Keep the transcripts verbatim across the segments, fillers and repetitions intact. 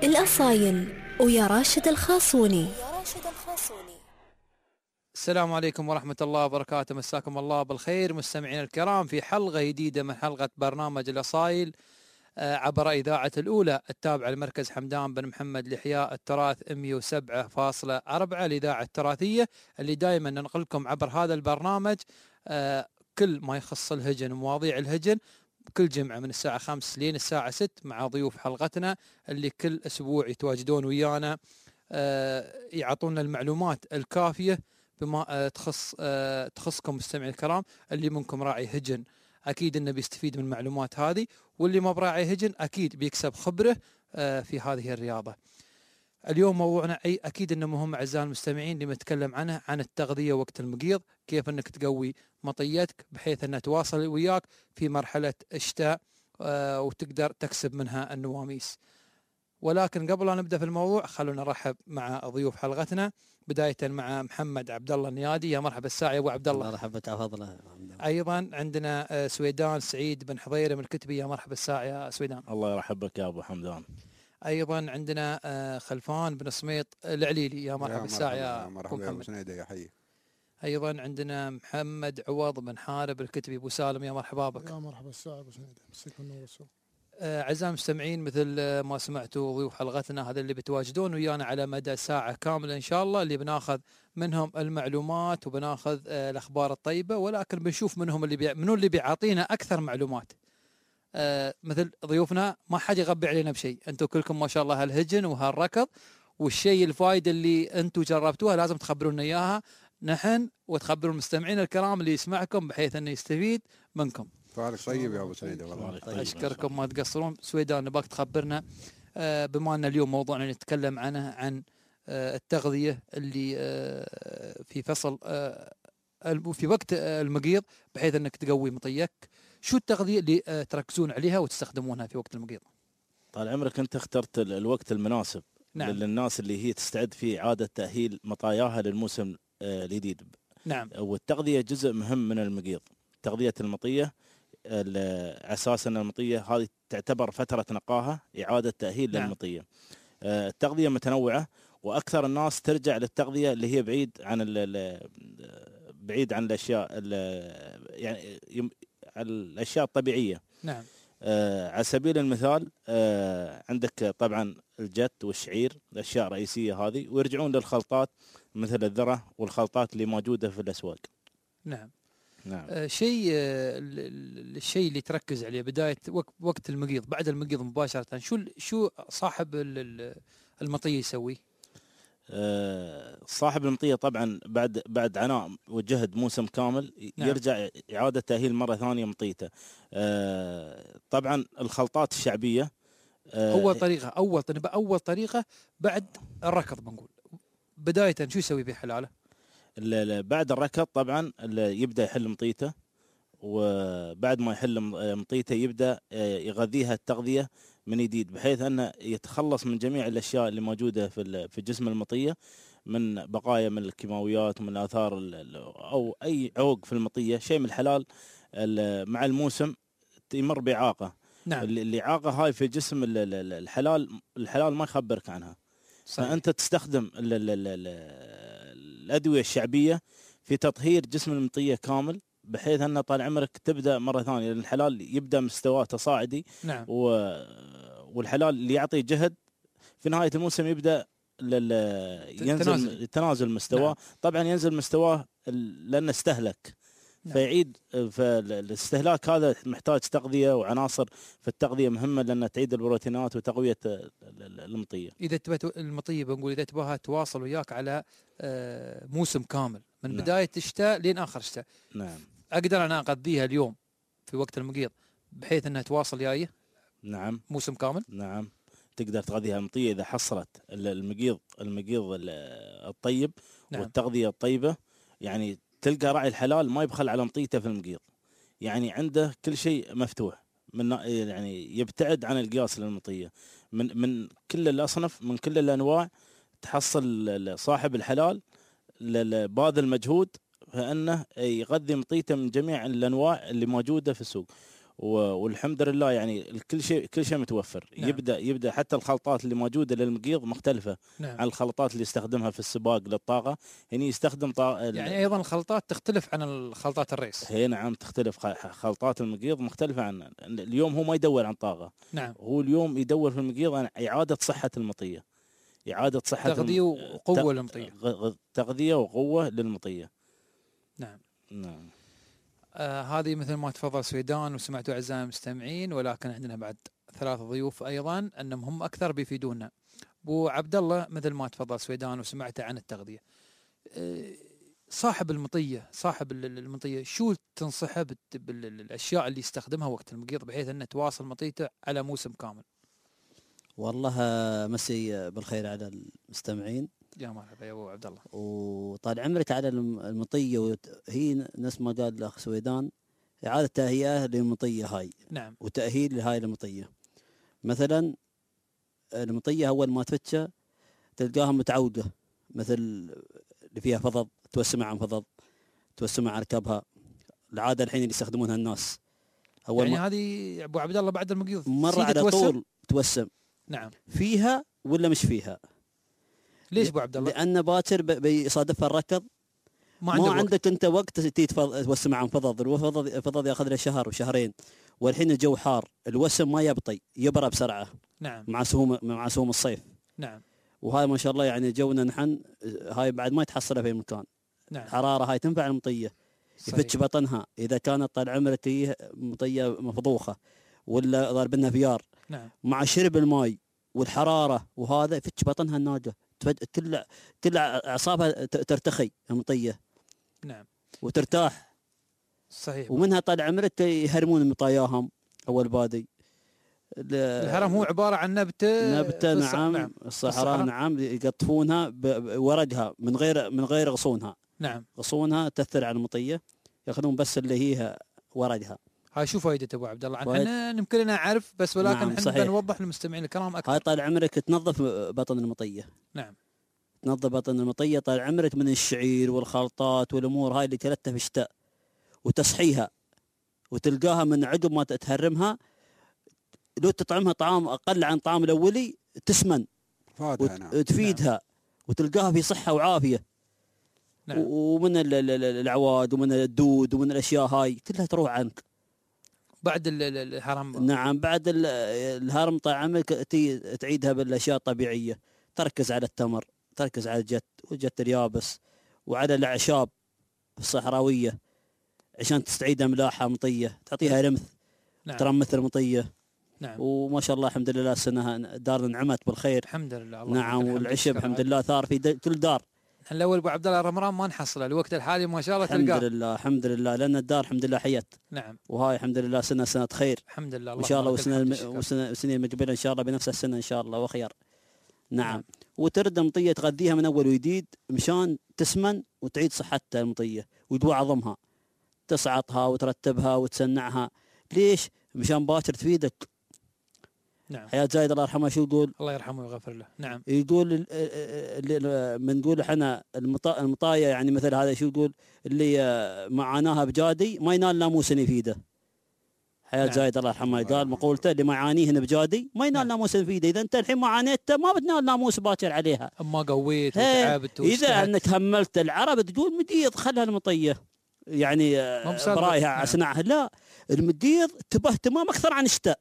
الأصايل ويا راشد الخاصوني. السلام عليكم ورحمة الله وبركاته، مساكم الله بالخير مستمعين الكرام في حلقة جديدة من حلقة برنامج الأصايل عبر إذاعة الأولى التابعة لمركز حمدان بن محمد لإحياء التراث مئة وسبعة فاصلة أربعة الإذاعة التراثية اللي دائما ننقلكم عبر هذا البرنامج كل ما يخص الهجن ومواضيع الهجن كل جمعة من الساعة خمس لين الساعة ست مع ضيوف حلقتنا اللي كل أسبوع يتواجدون ويانا يعطونا المعلومات الكافية بما تخص تخصكم مستمعي الكرام. اللي منكم راعي هجن أكيد إنه بيستفيد من المعلومات هذه، واللي ما براعي هجن أكيد بيكسب خبرة في هذه الرياضة. اليوم موضوعنا أي أكيد إنه مهم أعزائي المستمعين اللي نتكلم عنه عن التغذية وقت المقيض، كيف إنك تقوي مطيتك بحيث إنها تواصل وياك في مرحلة الشتاء وتقدر تكسب منها النواميس. ولكن قبل أن نبدأ في الموضوع خلونا نرحب مع ضيوف حلقتنا، بداية مع محمد عبد الله النيادي. يا مرحبا الساعي أبو عبد الله. مرحبا تفضل. أيضا عندنا سويدان سعيد بن حضيرة من الكتبي. يا مرحبا الساعي يا سويدان. الله يرحبك يا أبو حمدان. أيضا عندنا خلفان بن سميط العليلي. يا مرحبا الساعي يا مرحبا يا محمد. يا حي. أيضا عندنا محمد عوض بن حارب الكتبي. أبو سالم يا مرحبا بك. يا مرحبا الساعي أبو سنيدة. مساكم النور والسرور. أعزائي المستمعين مثل ما سمعتوا ضيوف حلقتنا هذا اللي بتواجدون ويانا على مدى ساعة كاملة إن شاء الله، اللي بناخذ منهم المعلومات وبناخذ الأخبار الطيبة، ولكن بنشوف منهم اللي بي... منو اللي بيعطينا أكثر معلومات. أه مثل ضيوفنا ما حد يغبي علينا بشيء، أنتم كلكم ما شاء الله هالهجن وهالركض والشيء الفائدة اللي أنتم جربتوها لازم تخبرونا إياها نحن وتخبروا المستمعين الكرام اللي يسمعكم بحيث أنه يستفيد منكم. فارق طيب يا ابو سعيد والله. اشكركم ما تقصرون. سويدان نباك تخبرنا آه بما ان اليوم موضوعنا نتكلم عنه عن آه التغذيه اللي آه في فصل آه في وقت آه المقيض بحيث انك تقوي مطيك. شو التغذيه اللي آه تركزون عليها وتستخدمونها في وقت المقيض؟ طال عمرك انت اخترت الوقت المناسب. نعم. للناس اللي هي تستعد في اعاده تاهيل مطاياها للموسم آه الجديد. نعم. والتغذيه جزء مهم من المقيض. تغذيه المطيه على اساس ان المطيه هذه تعتبر فتره نقاهه اعاده تاهيل. نعم. للمطيه. آه التغذيه متنوعه، واكثر الناس ترجع للتغذيه اللي هي بعيد عن ال بعيد عن الاشياء يعني الاشياء الطبيعيه. نعم. آه على سبيل المثال آه عندك طبعا الجت والشعير، الاشياء الرئيسيه هذه، ويرجعون للخلطات مثل الذره والخلطات اللي موجوده في الاسواق. نعم. نعم. آه شيء آه الشيء اللي تركز عليه بداية وقت المقيض بعد المقيض مباشرة، شو شو صاحب المطية يسوي؟ آه صاحب المطية طبعا بعد بعد عناء وجهد موسم كامل. نعم. يرجع إعادة تأهيل مرة ثانية مطيته. آه طبعا الخلطات الشعبية آه أول طريقة أول طريقة أول طريقة بعد الركض بنقول بداية شو يسوي في حلاله؟ بعد الركض طبعا يبدأ يحل مطيته، وبعد ما يحل مطيته يبدأ يغذيها التغذية من جديد بحيث أنه يتخلص من جميع الأشياء اللي موجودة في في جسم المطية من بقايا من الكيماويات ومن آثار أو أي عوق في المطية. شيء من الحلال مع الموسم يمر بإعاقة. نعم. الإعاقة هاي في جسم الحلال الحلال ما يخبرك عنها. صحيح. فأنت تستخدم ال ال ال الأدوية الشعبية في تطهير جسم المطية كامل بحيث أن طال عمرك تبدأ مرة ثانية. الحلال يبدأ مستواه تصاعدي. نعم. و... والحلال اللي يعطي جهد في نهاية الموسم يبدأ لل... ينزل تنازل, تنازل مستواه. نعم. طبعا ينزل مستواه لأنه استهلك. نعم. فيعيد فالاستهلاك هذا محتاج تغذية وعناصر في التغذية مهمة لأنها تعيد البروتينات وتقوية المطية. إذا تبغى المطية بنقول إذا تبغاها تواصل وياك على موسم كامل من نعم. بداية الشتاء لين آخر الشتاء. نعم. أقدر أنا أغذيها اليوم في وقت المقيض بحيث أنها تواصل وياي. نعم. موسم كامل. نعم. تقدر تغذيها المطية إذا حصلت المقيض المقيض الطيب. نعم. والتغذية الطيبة. يعني تلقى راعي الحلال ما يبخل على مطيته في المقيض، يعني عنده كل شيء مفتوح من يعني يبتعد عن القياس للمطية من من كل الأصناف من كل الأنواع. تحصل صاحب الحلال باذل مجهود فإنه يغذي مطيته من جميع الأنواع اللي موجودة في السوق. و- والحمد لله يعني كل شيء كل شيء متوفر. نعم. يبدا يبدا حتى الخلطات اللي موجوده للمقيض مختلفه نعم. عن الخلطات اللي يستخدمها في السباق للطاقه. هني يستخدم طا... يعني ايضا الخلطات تختلف عن الخلطات الريس. هي نعم تختلف. خ- خلطات المقيض مختلفه عن اليوم. هو ما يدور عن طاقه، نعم. هو اليوم يدور في المقيض عن اعاده صحه المطيه، اعاده صحه تغذيه الم- وقوه ت- للمطيه. غ- غ- تغذيه وقوه للمطيه. نعم. نعم. آه هذه مثل ما تفضل سويدان وسمعتوا اعزائي المستمعين، ولكن عندنا بعد ثلاث ضيوف ايضا انهم هم اكثر بيفيدونا. ابو عبد الله مثل ما تفضل سويدان وسمعته عن التغذيه. آه صاحب المطيه صاحب ال- المطيه شو تنصحه بالت- بالاشياء اللي يستخدمها وقت المقيض بحيث انه تواصل مطيته على موسم كامل؟ والله مسي بالخير على المستمعين، يا مرحبا يا ابو عبد الله. وطال عمرك على الم- المطيه. وت- هي نفس ما قال الاخ سويدان، اعاده تهيئه للمطيه هاي نعم. وتاهيل لهاي المطيه. مثلا المطيه اول ما تفتشه تلقاها متعوده، مثل اللي فيها فضض توسمها عن فضض، توسمها عن ركبها. العاده الحين اللي يستخدمونها الناس اول يعني ما هذه ابو عبد الله بعد المقيض مره تصير على تتوسم؟ طول توسم نعم. فيها ولا مش فيها. ليش ابو عبد الله؟ لان باكر ب- بيصادفها الركض، ما ما, عندك ما وقت. عندك انت وقت تي تفض- توسم عن فضض. الفضض فضض ياخذ له شهر وشهرين، والحين الجو حار، الوسم ما يبطي، يبرى بسرعه نعم. مع سهوم مع سهوم الصيف. نعم. وهاي ما شاء الله يعني جونا نحن هاي بعد ما يتحصلها في مكان. نعم. الحراره هاي تنفع المطيه، صحيح. يفتش بطنها اذا كانت طال عمرك هي مطيه مفضوخه ولا ضاربنها فيار، نعم. مع شرب الماء والحراره وهذا يفتش بطنها الناجه، تفد- كل كل اعصابها ت- ترتخي المطيه نعم. وترتاح. صحيح. ومنها طال عمرك يهرمون مطاياهم اول بادي. ال- الهرم هو عباره عن نبته نبته في الص- نعم, نعم. الصحراء الصحراء. نعم يقطفونها ب- بورقها من غير من غير غصونها. نعم. غصونها تاثر على المطيه، ياخذون بس اللي هي ورقها. هاي شو فائدة ابو عبد الله؟ فايد- احنا يمكن لنا نعرف بس ولكن نعم، احنا صحيح. بنوضح للمستمعين الكرام اكثر. هاي طال عمرك تنظف بطن المطيه. نعم. تنظف بطن المطيه طال عمرك من الشعير والخلطات والامور هاي اللي كلتها في الشتاء، وتصحيها وتلقاها من عقب ما تهرمها. لو تطعمها طعام اقل عن طعام الاولي تسمن فاتها نعم. وتفيدها وتلقاها في صحه وعافيه. نعم. و- ومن ال- ال- ال- العواد ومن الدود ومن الاشياء هاي كلها تروح عنك. بعد ال- ال- الهرم. نعم بعد ال- الهرم طال عمرك تي- تعيدها بالاشياء الطبيعيه، تركز على التمر، تركز على الجت والجت اليابس وعلى الاعشاب الصحراويه عشان تستعيدها ملاحه مطيه، تعطيها رمث نعم. ترمث المطيه. نعم. وما شاء الله الحمد لله السنه دارنا نعمت بالخير. الحمد لله. الله نعم. لك الحمد والعشب والشكر. الحمد لله ثار في د- كل دار. احنا الاول ابو عبد الله الرمران ما نحصله، الوقت الحالي ما شاء الله الحمد تلقاه. لله الحمد لله لان الدار الحمد لله حيت. نعم. وهاي الحمد لله سنه سنه خير الحمد لله. ان شاء الله. يبارك وسنه الحمد الم... والشكر. وسنه السنه المقبله ان شاء الله بنفس السنه ان شاء الله وخير. نعم, نعم. نعم. وترد مطيه تغذيها من اول وجديد مشان تسمن وتعيد صحتها المطيه ويدوى عظمها، تصعطها وترتبها وتسنعها. ليش؟ مشان باكر تفيدك. نعم. حياة زايد الله يرحمه شو يقول؟ الله يرحمه ويغفر له. نعم. يقول ال- ال- ال- بنقول احنا المطا- المطايا يعني مثل هذا شو يقول اللي آه، معاناها بجادي ما ينال ناموس يفيده. حياة نعم. زايد الله يرحمه قال مقولته اللي ما يعانيه بجادي ما ينال نعم. ناموس يفيده. اذا انت الحين ما عانيته ما بتنال ناموس باكر عليها. اما قويت هي، وتعبت اذا واجتهدت. انك هملت العرب تقول مديض خلها المطيه يعني آه، مو بسالفة- برايها نعم. اصنعها. لا، المديض تبه اهتمام اكثر عن الشتاء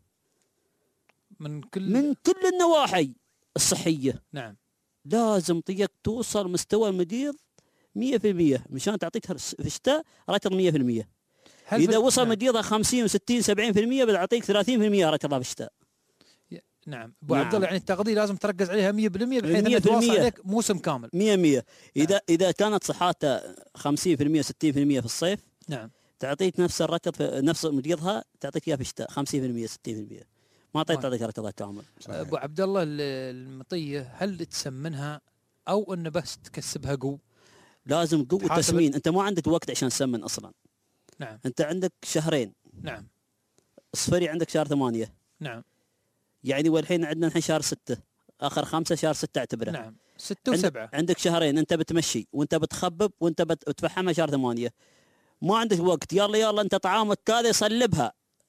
من كل. من كل النواحي الصحيه. نعم. لازم طيك توصل مستوى المديض مية في المية مشان تعطيك هرس- في الشتاء ركض مية في المية. هل اذا في- وصل نعم. مديضها خمسين وستين سبعين في المية بتعطيك ثلاثين في المية ركضها في الشتاء. نعم. ابو نعم. عبد الله يعني التغذيه لازم تركز عليها مية بالمية بحيث مية انها في تواصل المية. عليك موسم كامل. مية مية. اذا اذا كانت صحاتها خمسين في المية ستين في المية في الصيف نعم. تعطيك نفس الركض في نفس مديضها تعطيك اياه في الشتاء خمسين في المية ستين في المية. ما تعطيك طيب. تعطيك ركضها كامل. صحيح. ابو عبد الله ال- المطيه هل تسمنها او انه بس تكسبها قو؟ لازم قوه تحاسب- تسمين. انت ما عندك وقت عشان تسمن اصلا. نعم. انت عندك شهرين، نعم. الصفري عندك شهر ثمانية نعم. يعني، والحين عندنا الحين شهر ستة اخر خمسة شهر ستة اعتبره. نعم. ستة عند- وسبعة. عندك شهرين انت بتمشي وانت بتخبب وانت بتفحمها شهر ثمانية. ما عندك وقت، يلا يلا انت طعامك هذا صلبها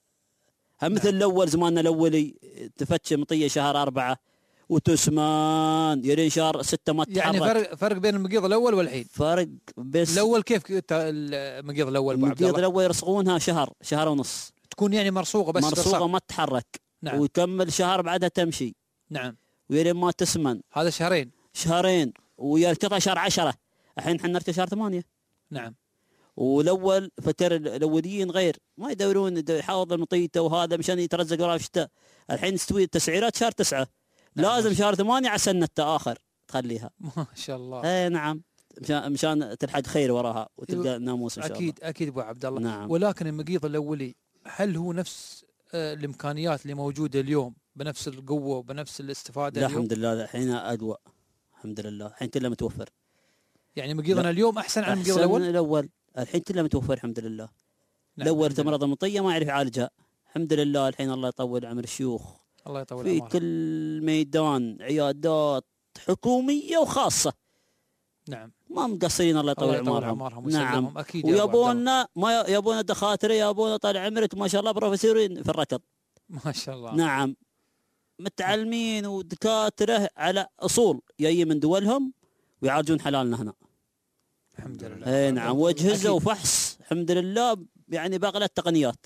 هم مثل الاول زماننا الاولي تفتش مطيه شهر أربعة وتسمان يلين شهر ستة ما تتحرك. يعني فرق فرق بين المقيض الاول والحين. فرق بس الاول كيف المقيض الاول ابو عبد المقيض الله؟ الاول يرصقونها شهر شهر ونص، تكون يعني مرصوقه بس مرصوقه برصق. ما تتحرك. نعم. ويكمل شهر بعدها تمشي. نعم. ويلين ما تسمن. هذا شهرين. شهرين ويا القطع شهر عشرة، الحين احنا نرجع شهر ثمانية. نعم. والاول فتر الاوليين غير ما يدورون يحافظ المطيته وهذا مشان يترزق وراه الشتاء. الحين تستوي التسعيرات شهر تسعة. نعم. لازم شهر ثمانية على سنة آخر تخليها. ما شاء الله. اي نعم، مشان مشان تلحق خير وراها وتلقى ناموس ان شاء اكيد الله. اكيد ابو عبد الله. نعم. ولكن المقيض الاولي هل هو نفس آه الامكانيات اللي موجوده اليوم بنفس القوه وبنفس الاستفاده لا اليوم؟ الحمد لله الحين ادوى الحمد لله، الحين كله متوفر. يعني مقيضنا لا. اليوم احسن عن المقيض أحسن الاول؟ من الاول الحين كله متوفر الحمد لله. نعم. الاول الحمد لله. تمرض المطيه ما يعرف يعالجها، الحمد لله الحين الله يطول عمر الشيوخ. الله يطول في عمرك. كل ميدان عيادات حكوميه وخاصه. نعم. ما مقصرين الله يطول الله يطول عمرهم. عمرهم نعم. ويسلمهم اكيد يا أبو عبد الله. ويبونا ما يبونا دكاتره، يبونا طال عمرك ما شاء الله بروفيسورين في الركض. ما شاء الله. نعم. متعلمين ودكاتره على اصول جايين من دولهم ويعالجون حلالنا هنا. الحمد لله. اي نعم، واجهزه أكيد. وفحص الحمد لله يعني باقي التقنيات.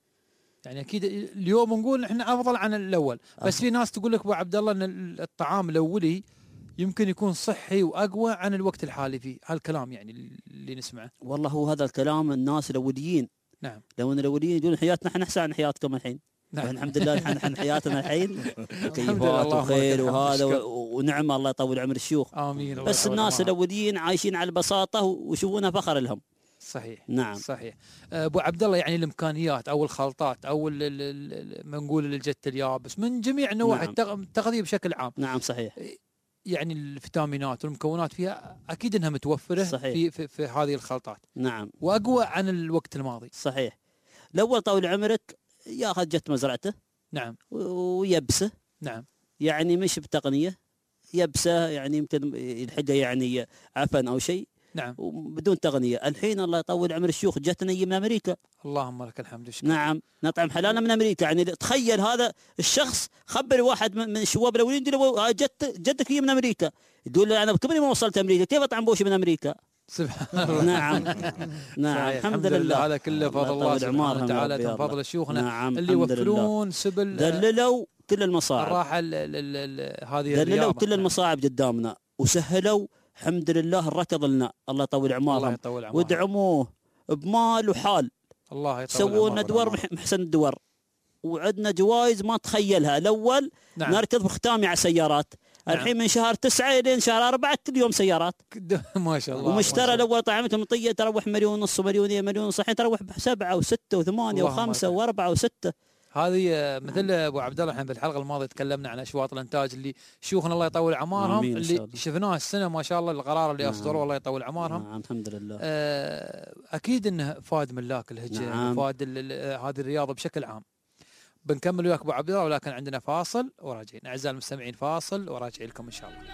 يعني اكيد اليوم نقول احنا افضل عن الاول، بس في ناس تقول لك ابو عبد الله ان الطعام الاولي يمكن يكون صحي واقوى عن الوقت الحالي فيه، هالكلام يعني اللي نسمعه. والله هو هذا الكلام الناس الاوليين. نعم. لو ان الاوليين يقولون حياتنا احنا احسن عن حياتكم الحين. نعم. الحمد لله الحين احنا حياتنا الحين لله، كيفات اللهم وخير لك الحمد وهذا والشكر. و- ونعمه الله يطول عمر الشيوخ. امين. الله بس يطول الناس عمرك. الاوليين عايشين على البساطه ويشوفونها فخر لهم. صحيح. نعم. صحيح. ابو عبد الله يعني الامكانيات او الخلطات او ال- ال- ال- ما نقول الجت اليابس من جميع نواحي نعم. التغ- التغذيه بشكل عام، نعم صحيح. يعني الفيتامينات والمكونات فيها اكيد انها متوفره صحيح. في, في في هذه الخلطات نعم واقوى عن الوقت الماضي. صحيح. الاول طول عمرك ياخذ جت مزرعته نعم. ويبسه، نعم. يعني مش بتقنيه، يبسه يعني يمكن يلحقه يعني عفن او شيء نعم. بدون تقنيه. الحين الله يطول عمر الشيوخ جتنا من امريكا. اللهم لك الحمد والشكر. نعم نطعم حلالنا من امريكا. يعني تخيل هذا الشخص خبر واحد من من الشباب الاولين يقول له جت جدك هي من امريكا، يقول له انا بكبري ما وصلت امريكا كيف اطعم بوشي من امريكا؟ سبحان الله. نعم نعم صحيح. الحمد لله. هذا كله فضل الله يطول سبحانه عمرهم يا وتعالى، رب يا فضل الله. شيوخنا نعم اللي الحمد لله. يوفرون سبل ذللوا كل المصاعب، الراحه ال- ال- ال- ال- هذه ذللوا الرياضه. كل المصاعب قدامنا وسهلوا الحمد لله الركض لنا. الله يطول الله عمرهم يطول عمرهم. وادعموه بمال وحال. الله يطول سووا لنا عمرهم. دور مح- محسن الدور، وعندنا جوائز ما تخيلها. الاول نعم. نركض بختامي على سيارات، نعم. الحين من شهر تسعة الين شهر أربعة كل يوم سيارات. ما شاء الله. ما ومشترى شاء الله. الاول طعمته مطيه تروح مليون ونص ومليونين مليون ونص، الحين تروح بسبعه وسته وثمانيه اللهم وخمسه بارك. واربعه وسته. هذه آه، مثل ابو عبد الله احنا بالحلقه الماضيه تكلمنا عن اشواط الانتاج اللي شيوخنا الله يطول اعمارهم آمين إن شاء اللي الله. شفناه السنه ما شاء الله القرار اللي نعم. اصدروه الله يطول اعمارهم. نعم الحمد لله. آه، اكيد انه فاد ملاك الهجن نعم. وفاد ال- ال- هذه الرياضه بشكل عام. بنكمل وياك ابو عبد الله ولكن عندنا فاصل وراجعين. اعزائي المستمعين فاصل وراجعين لكم ان شاء الله.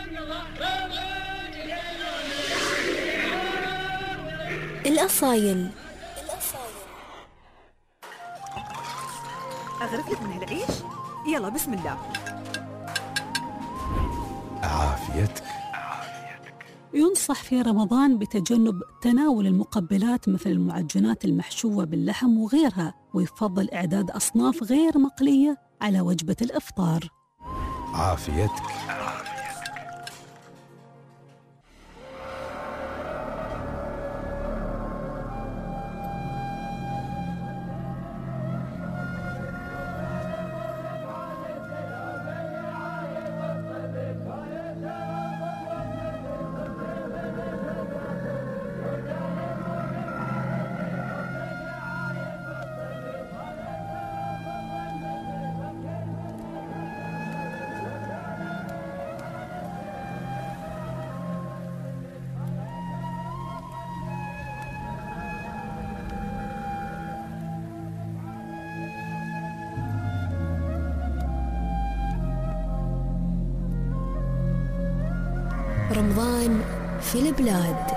الأصايل أغرف لك من هالعيش؟ يلا بسم الله. عافيتك. ينصح في رمضان بتجنب تناول المقبلات مثل المعجنات المحشوة باللحم وغيرها، ويفضل إعداد أصناف غير مقلية على وجبة الإفطار. عافيتك. رمضان في البلاد.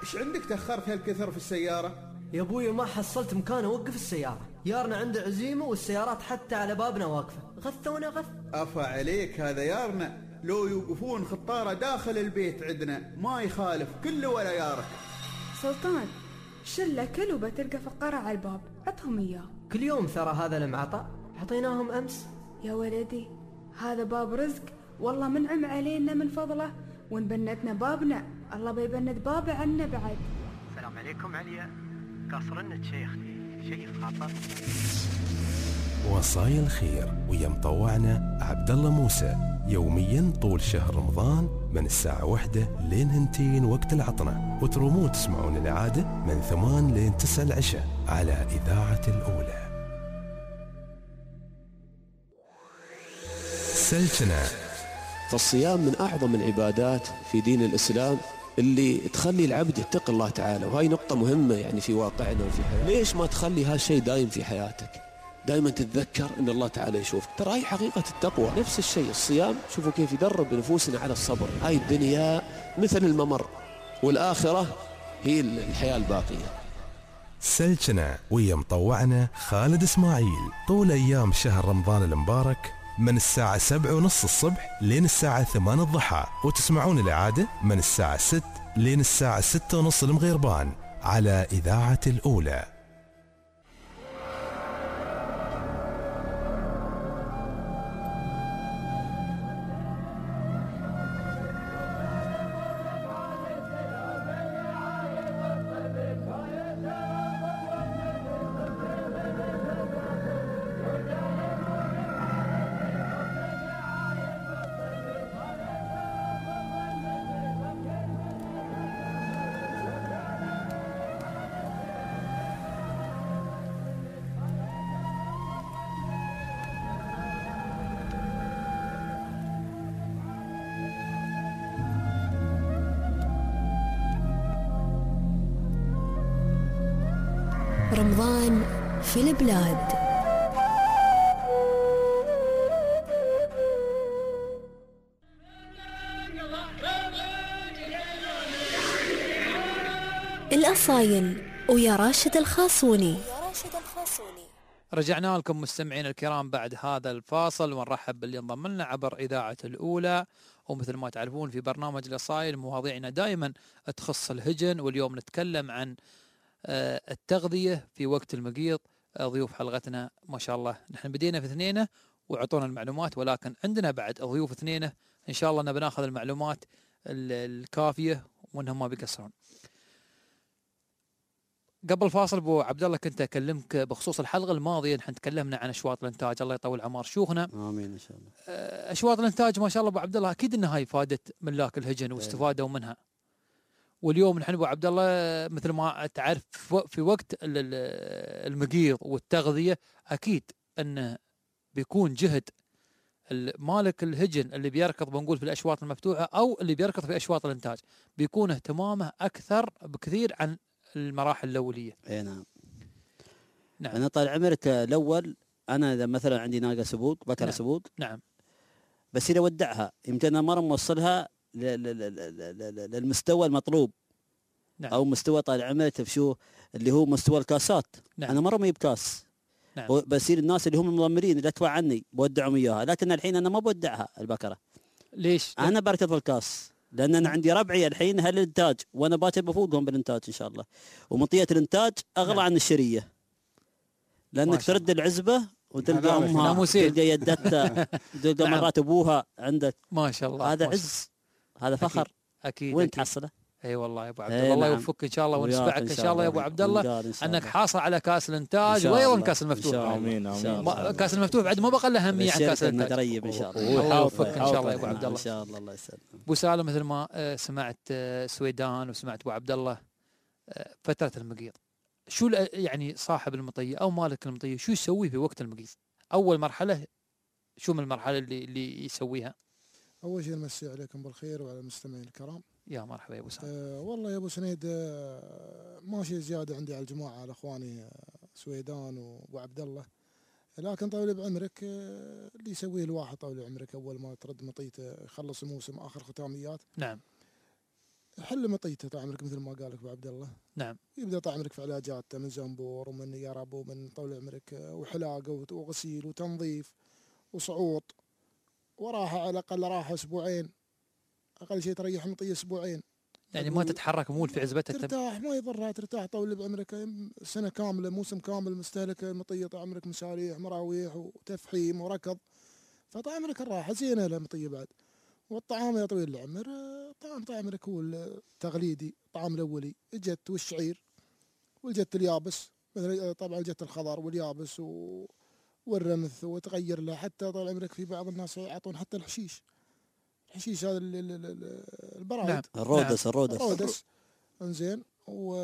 ايش عندك تأخرت هالكثر في السيارة؟ يا ابوي ما حصلت مكان اوقف السيارة، يارنا عنده عزيمة والسيارات حتى على بابنا واقفة، غثونا غث. أفا عليك هذا يارنا، لو يوقفون خطارة داخل البيت عندنا ما يخالف كله ولا يارك. سلطان شلة كلبة تلقى فقارة على الباب، عطهم إياه. كل يوم ترى هذا المعطى، عطيناهم أمس. يا ولدي هذا باب رزق، والله منعم علينا من فضله، وإن بنتنا بابنا الله بيبند بابه عنا بعد. السلام عليكم عليا، قاصرنك شيخ شيء خاطر. وصايا الخير ويا مطوعنا عبد الله موسى يوميا طول شهر رمضان من الساعة واحدة لين هنتين وقت العطنة، وترومون تسمعون الإعادة من ثمان لين تسع العشاء على إذاعة الأولى. سلجنا. فالصيام من أعظم العبادات في دين الإسلام اللي تخلي العبد يتقي الله تعالى، وهاي نقطة مهمة يعني في واقعنا وفي حياتنا. ليش ما تخلي هالشيء دايم في حياتك؟ دائما تتذكر ان الله تعالى يشوفك. ترى هاي حقيقة التقوى. نفس الشيء الصيام، شوفوا كيف يدرب نفوسنا على الصبر. هاي الدنيا مثل الممر، والآخرة هي الحياة الباقية. سلجنا ويا مطوعنا خالد اسماعيل طول ايام شهر رمضان المبارك من الساعة سبعة ونص الصبح لين الساعة ثمان الضحى، وتسمعون الإعادة من الساعة ست لين الساعة ستة ونص المغربان على إذاعة الأولى. رمضان في البلاد. الأصايل ويا راشد الخاصوني. رجعنا لكم مستمعين الكرام بعد هذا الفاصل، ونرحب باللي انضم لنا عبر إذاعة الأولى. ومثل ما تعرفون في برنامج الأصايل مواضيعنا دائما تخص الهجن، واليوم نتكلم عن التغذية في وقت المقيض. ضيوف حلقتنا ما شاء الله نحن بدينا في اثنينه وعطونا المعلومات، ولكن عندنا بعد ضيوف اثنينه إن شاء الله نبي ناخذ المعلومات الكافية وانهم ما بيقصرون. قبل فاصل ابو عبد الله كنت اكلمك بخصوص الحلقه الماضيه، نحن تكلمنا عن اشواط الانتاج، الله يطول عمر شيوخنا. امين ان شاء الله. اشواط الانتاج ما شاء الله ابو عبد الله اكيد انها هاي فادت ملاك الهجن واستفادوا منها. واليوم نحن ابو عبد الله مثل ما تعرف في وقت المقيض والتغذيه اكيد انه بيكون جهد مالك الهجن اللي بيركض بنقول في الاشواط المفتوحه او اللي بيركض في اشواط الانتاج بيكون اهتمامه اكثر بكثير عن المراحل الاوليه. اي نعم. نعم. انا طال عمرك الاول، انا اذا مثلا عندي ناقه سبوق بكره نعم. سبوق نعم. بس اذا ودعها يمكن انا مره موصلها للمستوى المطلوب. نعم. او مستوى طال عمرك شو اللي هو مستوى الكاسات. نعم. انا مره ما بكاس. نعم. بصير الناس اللي هم المضمرين اللي ادفع عني بودعهم اياها، لكن الحين انا ما بودعها البكره. ليش؟ انا بركض في الكاس، لان انا عندي ربعي الحين هالانتاج، وانا باكر بفوقهم بالانتاج ان شاء الله. ومطيه الانتاج اغلى نعم. عن الشريه، لانك ترد العزبه وتلقى امها تلقى يدتها تلقى نعم. مرات ابوها عندك. ما شاء الله. هذا عز، هذا فخر. اكيد, أكيد. وين تحصله؟ اي أيوة والله يا ابو عبد الله. الله نعم. يوفقك ان شاء الله ونسمعك ان شاء الله يا ابو عبد الله انك حاصل على كاس الانتاج وايضا كاس المفتوح. امين امين. كاس المفتوح بعد ما بقى له اهميه عن كاس الانتاج. قريب ان شاء الله. الله يوفقك ان شاء الله يا ابو عبد الله. ان شاء الله. الله يسلمك. ابو سالم مثل ما سمعت سويدان وسمعت ابو عبد الله فتره المقيض، شو يعني صاحب المطيه او مالك المطيه شو يسوي في وقت المقيض؟ اول مرحله شو من المرحله اللي اللي يسويها؟ اول شيء نمسي عليكم بالخير وعلى المستمعين الكرام. يا مرحبا يا ابو سعد. أه والله يا ابو سنيد أه ماشي زياده عندي على الجماعه على اخواني أه سويدان وابو عبد الله، لكن طول بعمرك أه اللي يسويه الواحد طول عمرك اول ما ترد مطيته يخلص الموسم اخر ختاميات. نعم. يحل مطيته طال عمرك مثل ما قال لك ابو عبد الله. نعم. يبدا طال عمرك في علاجاته من زنبور ومن يرب ومن طول عمرك وحلاقه وغسيل وتنظيف وصعود وراحه، على الاقل راحه اسبوعين، اقل شيء تريح مطيه اسبوعين. يعني ما تتحرك مول في عزبتها، ترتاح ما يضرها، ترتاح طول بعمرك سنه كامله موسم كامل مستهلك مطيه طال عمرك مساريح مراويح وتفحيم وركض، فطال عمرك الراحه زينه للمطيه بعد. والطعام يا طويل العمر طعام طال عمرك هو التقليدي، الطعام الاولي الجت والشعير والجت اليابس، مثلا طبعا الجت الخضر واليابس و... والرمث، وتغير له حتى طال عمرك في بعض الناس يعطون حتى الحشيش، الحشيش هذا البرايد. نعم. الرودس. الرودس الرودس انزين. و...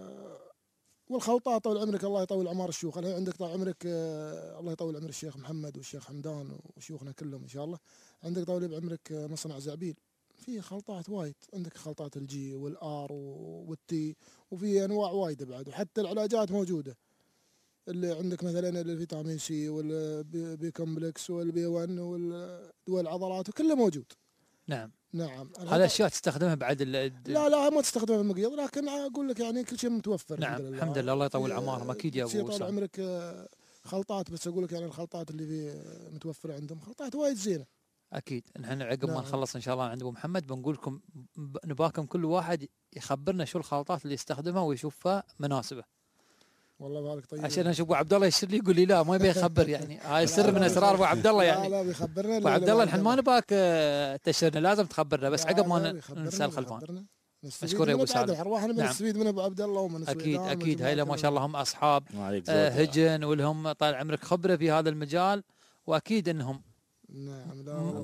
والخلطات طول عمرك الله يطول اعمار الشيوخ. الحين عندك طال عمرك آه الله يطول عمر الشيخ محمد والشيخ حمدان وشيوخنا كلهم ان شاء الله. عندك طول بعمرك آه مصنع زعبيل، في خلطات وايد، عندك خلطات الجي والار والتي، وفي انواع وايده بعد، وحتى العلاجات موجوده. اللي عندك مثلا الفيتامين سي والبي كومبلكس والبي واحد والدواء العضلات وكله موجود. نعم. نعم. هذا اشياء تستخدمها بعد ال... لا لا ما تستخدمها بالمقيض، لكن اقول لك يعني كل شيء متوفر. نعم الحمد لله. الحمد لله الله يطول عمرهم. اكيد يا ابو طال عمرك خلطات، بس اقول لك يعني الخلطات اللي في متوفره عندهم خلطات وايد زينه. اكيد. نحن عقب نعم. ما نخلص ان شاء الله عند ابو محمد بنقول لكم، نباكم كل واحد يخبرنا شو الخلطات اللي يستخدمها ويشوفها مناسبه. والله بالك طيب. عشان اشوف ابو عبد الله يشر لي يقول لي لا ما يبي يخبر، يعني هاي سر من اسرار ابو عبد الله يعني. لا لا بيخبرنا ابو عبد الله، نحن ما نباك تشرنا، لازم تخبرنا بس عقب ما ننسى الخلفان. مشكور يا ابو سالم. ارواحنا نعم. نستفيد من ابو عبد الله ومن اكيد اكيد. هاي ما شاء الله هم اصحاب آه هجن، ولهم طال عمرك خبره في هذا المجال، واكيد انهم نعم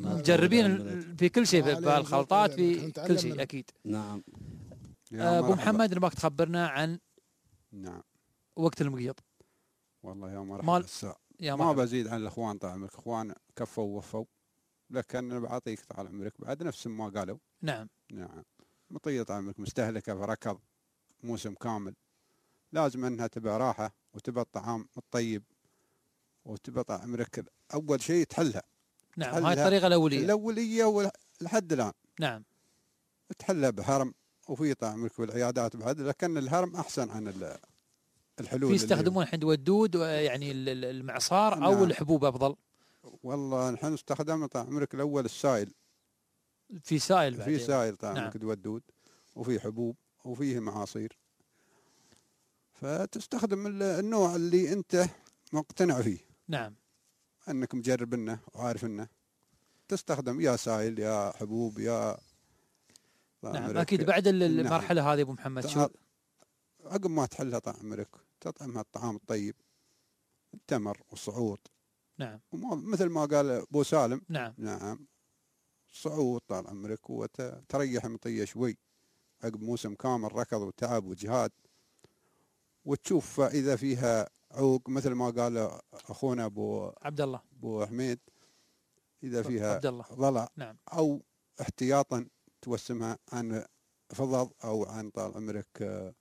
مجربين في كل شيء، في الخلطات في كل شيء اكيد. نعم. ابو محمد نباك تخبرنا عن نعم وقت المقيض. والله يا مرحبا الساعة ما بزيد عن الاخوان طال عمرك، اخوان كفوا ووفوا، لكن انا بعطيك طال عمرك بعد نفس ما قالوا. نعم. نعم. مطية طال عمرك مستهلكه في ركض موسم كامل، لازم انها تبقى راحه وتبقى الطعام الطيب وتبقى طال عمرك اول شيء تحلها. نعم تحلها هاي الطريقه الاوليه الاوليه ولحد الان. نعم. تحلها بهرم، وفي طال عمرك والعيادات بعد، لكن الهرم احسن عن الحلول. في يستخدمون عند ودود يعني المعصار. نعم. او الحبوب افضل؟ والله نحن استخدمنا طال عمرك الاول السائل. في سائل بعد في سائل طال نعم. عمرك ودود، وفي حبوب، وفيه معاصير. فتستخدم النوع اللي انت مقتنع فيه. نعم. انك مجربنه وعارف انه تستخدم يا سائل يا حبوب يا نعم. اكيد بعد المرحله نعم. هذه ابو محمد شو عقب ما تحلها طال عمرك تطعمها الطعام الطيب، التمر والصعود. نعم. مثل ما قال ابو سالم. نعم. نعم. صعود طال عمرك وتريح مطيه شوي عقب موسم كامل ركض وتعب وجهاد، وتشوف اذا فيها عوق مثل ما قال اخونا ابو عبد الله ابو حميد، اذا فيها عبد الله ضلع. نعم. او احتياطا توسمها عن فضض او عن طال عمرك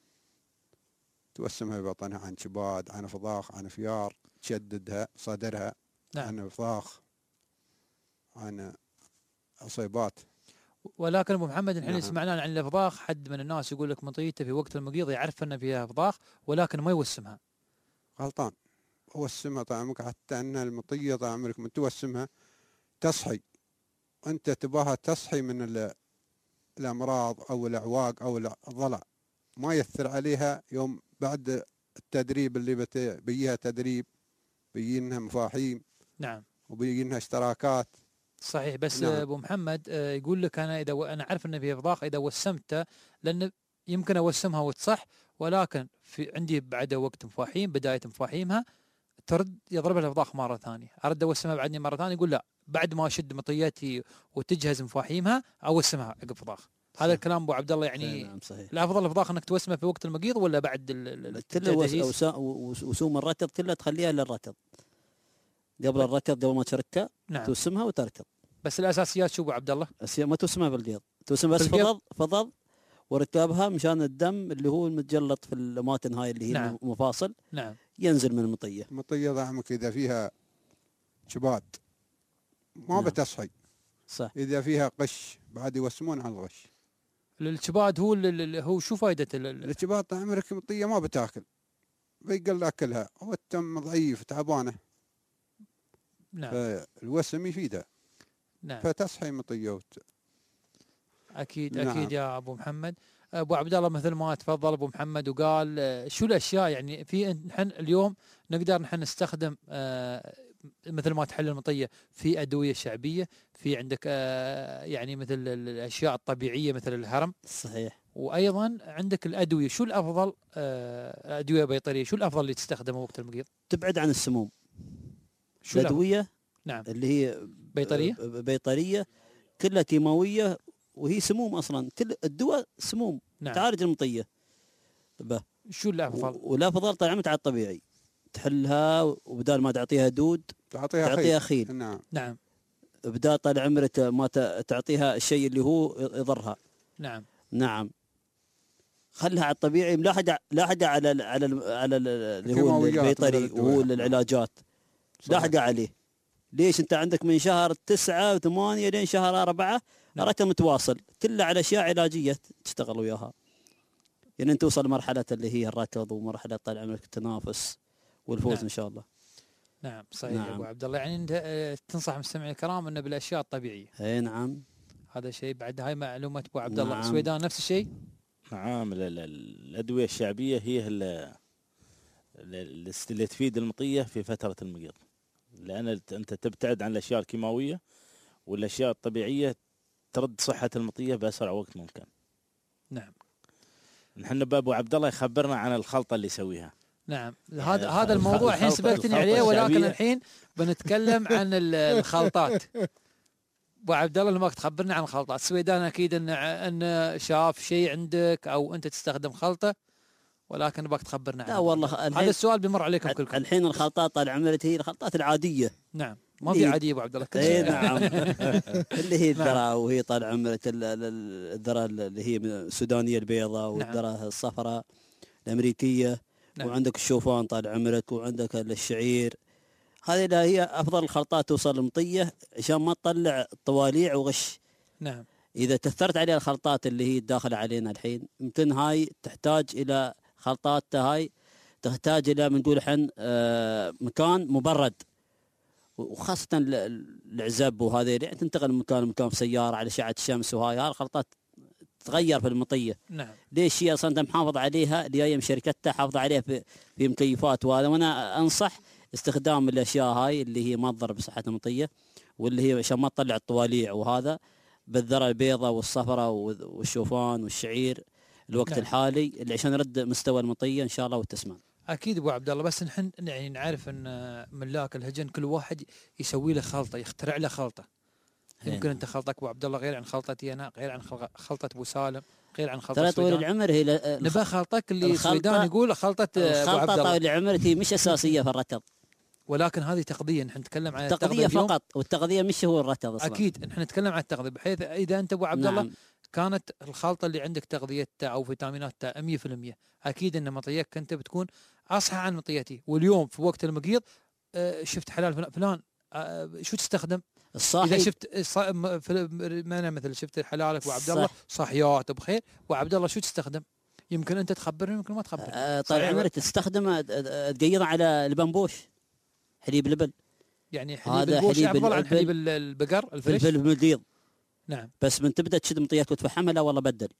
توسمها ببطنها عن شباد، عن فضاخ، عن فيار، تشددها صدرها. نعم. عن فضاخ، عن عصيبات. ولكن ابو محمد الحين نعم. سمعنا عن الفضاخ، حد من الناس يقول لك مطيته في وقت المقيض يعرف ان فيها فضاخ ولكن ما يوسمها. غلطان. وسمها طال عمرك، حتى ان المطيه طال عمرك من توسمها تصحي، انت تباها تصحي من الامراض او الاعواق او الضلع، ما يأثر عليها يوم بعد التدريب اللي بيها تدريب بيجينها مفاهيم. نعم. وبيجينها اشتراكات. صحيح. بس نعم. ابو محمد يقول لك انا اذا انا اعرف ان فيها فضاخ اذا وسمته، لان يمكن اوسمها وتصح، ولكن في عندي بعد وقت مفاحيم بدايه مفاحيمها ترد يضرب لها فضاخ مره ثانيه، ارد اوسمها بعدني مره ثانيه، يقول لا بعد ما اشد مطيتي وتجهز مفاحيمها اوسمها عقب فضاخ. هذا الكلام ابو عبد الله يعني. نعم صحيح. الافضل الفضاخ انك توسمه في وقت المقيض ولا بعد التجهيز؟ وسوم الرتب كلها تخليها للرتب قبل الركض، قبل ما تركها. نعم. توسمها وتركض. بس الاساسيات شو ابو عبد الله؟ ما توسمها بالقيض، توسمها بس فضض فضض وركابها مشان الدم اللي هو المتجلط في الاماكن هاي اللي هي نعم. المفاصل. نعم. ينزل من المطيه. المطيه ضعمك اذا فيها شباد ما نعم. بتصحي. صح. اذا فيها قش بعد يوسمون على الغش. الكباد هو ال- هو شو فائده ال- الكباد طال عمرك مطيه ما بتاكل، بيقل اكلها، هو التم ضعيف تعبانه. نعم. فالوسم يفيدها. نعم. فتصحي مطيه وت... اكيد نعم. اكيد يا ابو محمد. ابو عبد الله مثل ما تفضل ابو محمد وقال آه، شو الاشياء يعني في نحن اليوم نقدر نحن نستخدم آه، مثل ما تحل المطيه في ادويه شعبيه، في عندك آه، يعني مثل الاشياء الطبيعيه مثل الهرم. صحيح. وايضا عندك الادويه، شو الافضل آه، ادويه بيطريه، شو الافضل اللي تستخدمه وقت المقيض؟ تبعد عن السموم. شو الادويه نعم اللي هي بيطريه بيطريه كلها كيماويه وهي سموم اصلا، كل الدواء سموم. نعم. تعالج المطيه. به. شو الافضل؟ والافضل طال عمرك على الطبيعي، تحلها وبدال ما تعطيها دود تعطيها, تعطيها خيل. خيل. نعم. نعم. بدال طال عمرك ما ت- تعطيها الشيء اللي هو يضرها. نعم. نعم. خلها على الطبيعي، لا حد لا حد على ال على ال على ال اللي هو البيطري وهو العلاجات، لا حد عليه. ليش انت عندك من شهر تسعة وثمانية لين شهر أربعة رقم متواصل كله على اشياء علاجيه تشتغل وياها. يعني انت توصل لمرحله اللي هي الركض ومرحله طال عمرك التنافس والفوز. نعم. ان شاء الله. نعم صحيح. نعم. ابو عبد الله، يعني انت آه، تنصح مستمعي الكرام انه بالاشياء الطبيعيه. اي نعم. هذا شيء بعد، هاي معلومه ابو عبد الله. نعم. سويدان نفس الشيء. نعم. ال- ال- الادويه الشعبيه هي ال- ال- اللي تفيد المطيه في فتره المقيض، لان انت تبتعد عن الاشياء الكيماويه والاشياء الطبيعيه ترد صحه المطيه باسرع وقت ممكن. نعم. نحن بابو عبد الله يخبرنا عن الخلطه اللي يسويها. نعم. يعني هذا هذا الموضوع الحين الخلطة- سبقتني الخلطة عليه، ولكن الشعبية. الحين بنتكلم عن ال- الخلطات. ابو عبد الله لما تخبرنا عن الخلطات، سويدان اكيد ان ان شاف شيء عندك او انت تستخدم خلطه، ولكن باك تخبرنا عنه. لا والله هذا السؤال بيمر عليكم كلكم. الحين الخلطات طال عمرك هي الخلطات العاديه. نعم. ما في عاديه ابو عبد الله. اي نعم. اللي هي الذره، وهي طال عمرك ال- ال- الذره اللي هي السودانيه البيضاء، والذره الصفراء الامريكيه. نعم. وعندك الشوفان طال عمرك، وعندك الشعير. هذه لا هي افضل الخلطات توصل للمطيه عشان ما تطلع طواليع وغش. نعم. اذا تاثرت عليها الخلطات اللي هي الداخله علينا الحين، يمكن هاي تحتاج الى خلطات هاي تحتاج الى بنقول الحين آه مكان مبرد، وخاصه ال- ال- العزب وهذه يعني تنتقل من مكان لمكان في سياره على اشعه الشمس، وهاي هاي الخلطات تغير في المطيه. نعم. ليش هي اصلا انت محافظ عليها، اللي جايه من شركتها حافظه عليها في في مكيفات وهذا. وانا انصح استخدام الاشياء هاي اللي هي ما تضر بصحه المطيه، واللي هي عشان ما تطلع الطواليع وهذا، بالذره البيضاء والصفراء والشوفان والشعير الوقت نعم. الحالي، اللي عشان يرد مستوى المطيه ان شاء الله والتسمان. اكيد ابو عبد الله، بس نحن يعني نعرف ان ملاك الهجن كل واحد يسوي له خلطه، يخترع له خلطه. يمكن انت خلطك ابو عبد الله غير عن خلطتي انا، غير عن خلق- خلطه ابو سالم، غير عن خلطه ترى طويل سويدان. العمر هي ل- نبى خلطك اللي الخلطة- سويدان يقول خلطه ابو عبد الخلطه الله، طويل العمر هي مش اساسيه في الركض، ولكن هذه تغذيه. نحن نتكلم عن تغذيه اليوم. فقط، والتغذيه مش هو الركض اصلا. اكيد نحن نتكلم عن التغذيه، بحيث اذا انت ابو عبد الله نعم. كانت الخلطه اللي عندك تغذيتها او فيتاميناتها مية بالمية، اكيد ان مطيتك انت بتكون اصحى عن مطيتي. واليوم في وقت المقيض آه، شفت حلال فلان- فلان آه، شو تستخدم؟ الصاحي اذا شفت الص- م- في- ما مثل شفت حلالك ابو عبد الله صح. صحيات بخير، ابو عبد الله شو تستخدم؟ يمكن انت تخبرني يمكن ما تخبرني. آه، طال صحيح. عمرك تستخدمه تقيضه على البنبوش، حليب لبن. يعني حليب هذا البوش حليب افضل عن البل- حليب ال- البقر الفريش. فلفل ملديض. نعم. بس من تبدا تشد مطيات وتفحمها، لا والله بدل.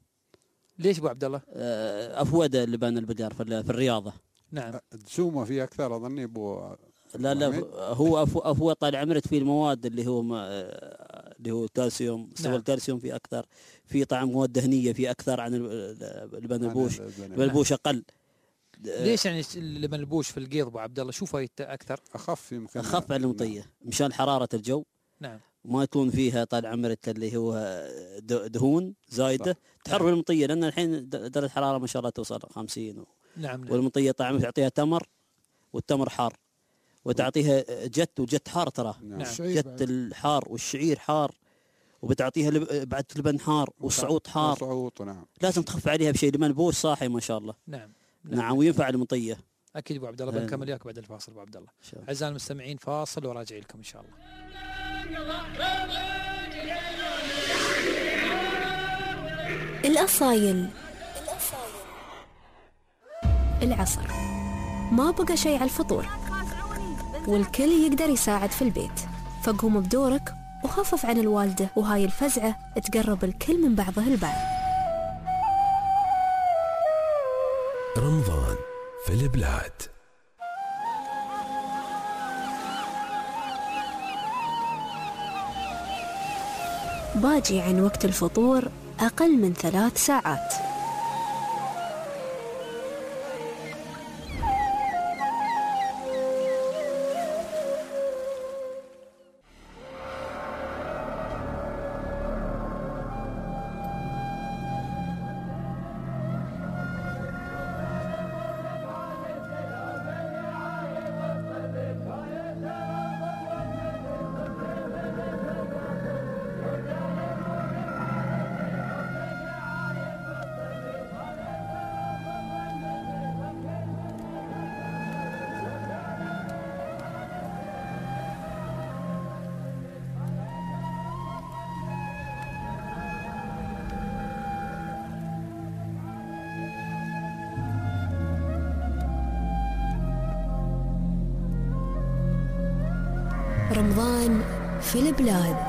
ليش ابو عبد الله؟ آه، افود لبن البقر في ال- في الرياضه. نعم. دسومه فيه اكثر اظني ابو لا لا حميد. هو أفو أفو طال عمرك في المواد اللي هو ما اللي هو الكالسيوم، مستوى نعم. الكالسيوم فيه اكثر، في طعم مواد دهنيه فيه اكثر عن ال- لبن البوش. اللبن. لبن البوش اقل. ليش يعني لبن البوش في القيض ابو عبد الله شو فايدته اكثر؟ اخف يمكن. اخف على المطيه مشان حراره الجو. نعم. ما يكون فيها طال عمرك اللي هو د- دهون زايده تحرر المطيه، لان الحين د- درجه الحراره ما شاء الله توصل خمسين و... نعم. نعم. والمطيه طعم تعطيها تمر، والتمر حار، وتعطيها جت وجت حار ترى. نعم. جت الحار والشعير حار، وبتعطيها لب... بعد لبن حار والصعوط حار. صعوط. نعم. لازم تخف عليها بشيء. لبن بوش صاحي ما شاء الله. نعم. نعم, نعم وينفع المطيه. اكيد ابو عبد الله. هلا. بنكمل وياك بعد الفاصل ابو عبد الله. اعزائي المستمعين فاصل وراجع لكم ان شاء الله. الأصايل. العصر ما بقى شيء على الفطور والكل يقدر يساعد في البيت، فقوم بدورك وخفف عن الوالدة وهاي الفزعة تقرب الكل من بعضه البعض. رمضان في البلاد. باجي عن وقت الفطور أقل من ثلاث ساعات. رمضان في البلاد.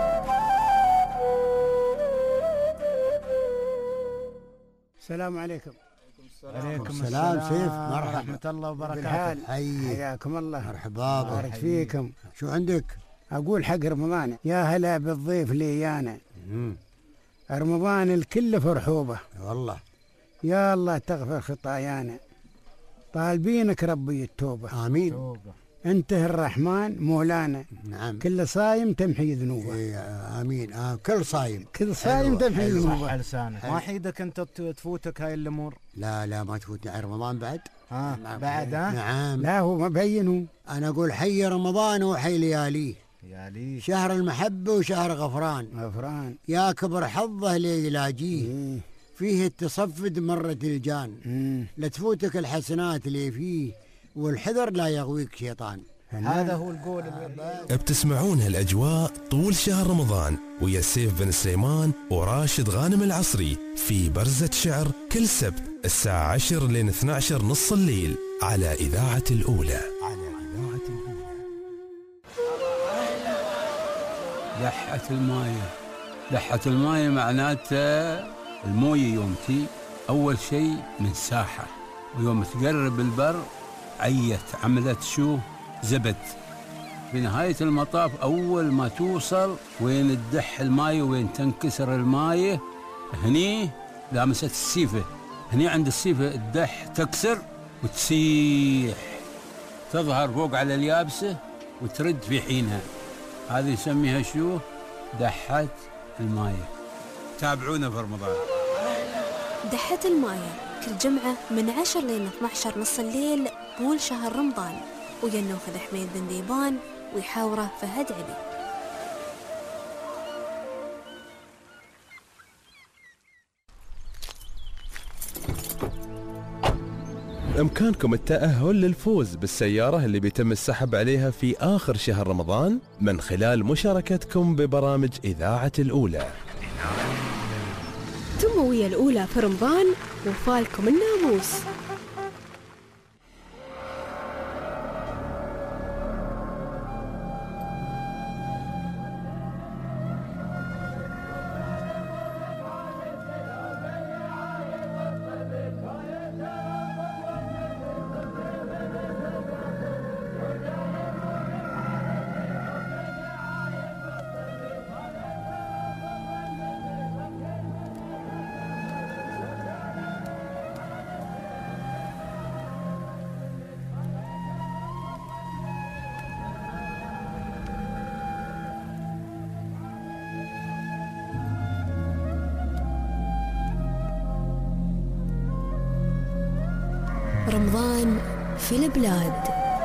السلام عليكم. عليكم السلام سيف، مرحبا ورحمة الله وبركاته. حي حياكم الله. مرحبا بارك فيكم. شو عندك؟ أقول حق رمضان يا هلا بالضيف ليانا. رمضان الكل فرحوبة والله. يا الله تغفر خطايانا، طالبينك ربي التوبة. آمين. توبة. انت الرحمن مولانا. نعم. كل صايم تمحي ذنوبه. إيه آمين. آه كل صايم. كل صايم تمحي ذنوبه. صح لسانك. ما حيدك انت تفوتك هاي الامور؟ لا لا ما تفوتني على رمضان بعد. ها آه. بعد ها؟ نعم. لا هو ما بينه. انا اقول حي رمضان وحي لياليه. لياليه. شهر المحبة وشهر غفران. غفران. يا كبر حظه ليلاجيه. إيه. فيه التصفد مرة الجان. مم. لا تفوتك الحسنات اللي فيه، والحذر لا يغويك شيطان. هذا هو القول. بتسمعون هالأجواء طول شهر رمضان ويا سيف بن سليمان وراشد غانم العصري في برزة شعر كل سبت الساعة عشر لين اثني عشر نص الليل على إذاعة الأولى. على إذاعة الأولى. دحة المايه. دحة المايه معناته المويه يوم تي أول شيء من ساحة، ويوم تقرب البر عيت عملت شو زبد. في نهاية المطاف أول ما توصل وين تدح المايه وين تنكسر المايه، هني لامست السيفة، هني عند السيفة الدح تكسر وتسيح تظهر فوق على اليابسة وترد في حينها. هذه يسميها شو؟ دحة المايه. تابعونا في رمضان. دحة المايه كل جمعة من عشر لين اثني عشر نص الليل طول شهر رمضان، ويا ناخذ حميد بن ديبان ويحاوره فهد علي. بإمكانكم التأهل للفوز بالسيارة اللي بيتم السحب عليها في آخر شهر رمضان من خلال مشاركتكم ببرامج إذاعة الأولى. تموية الأولى في رمضان وفالكم الناموس. رمضان في البلاد.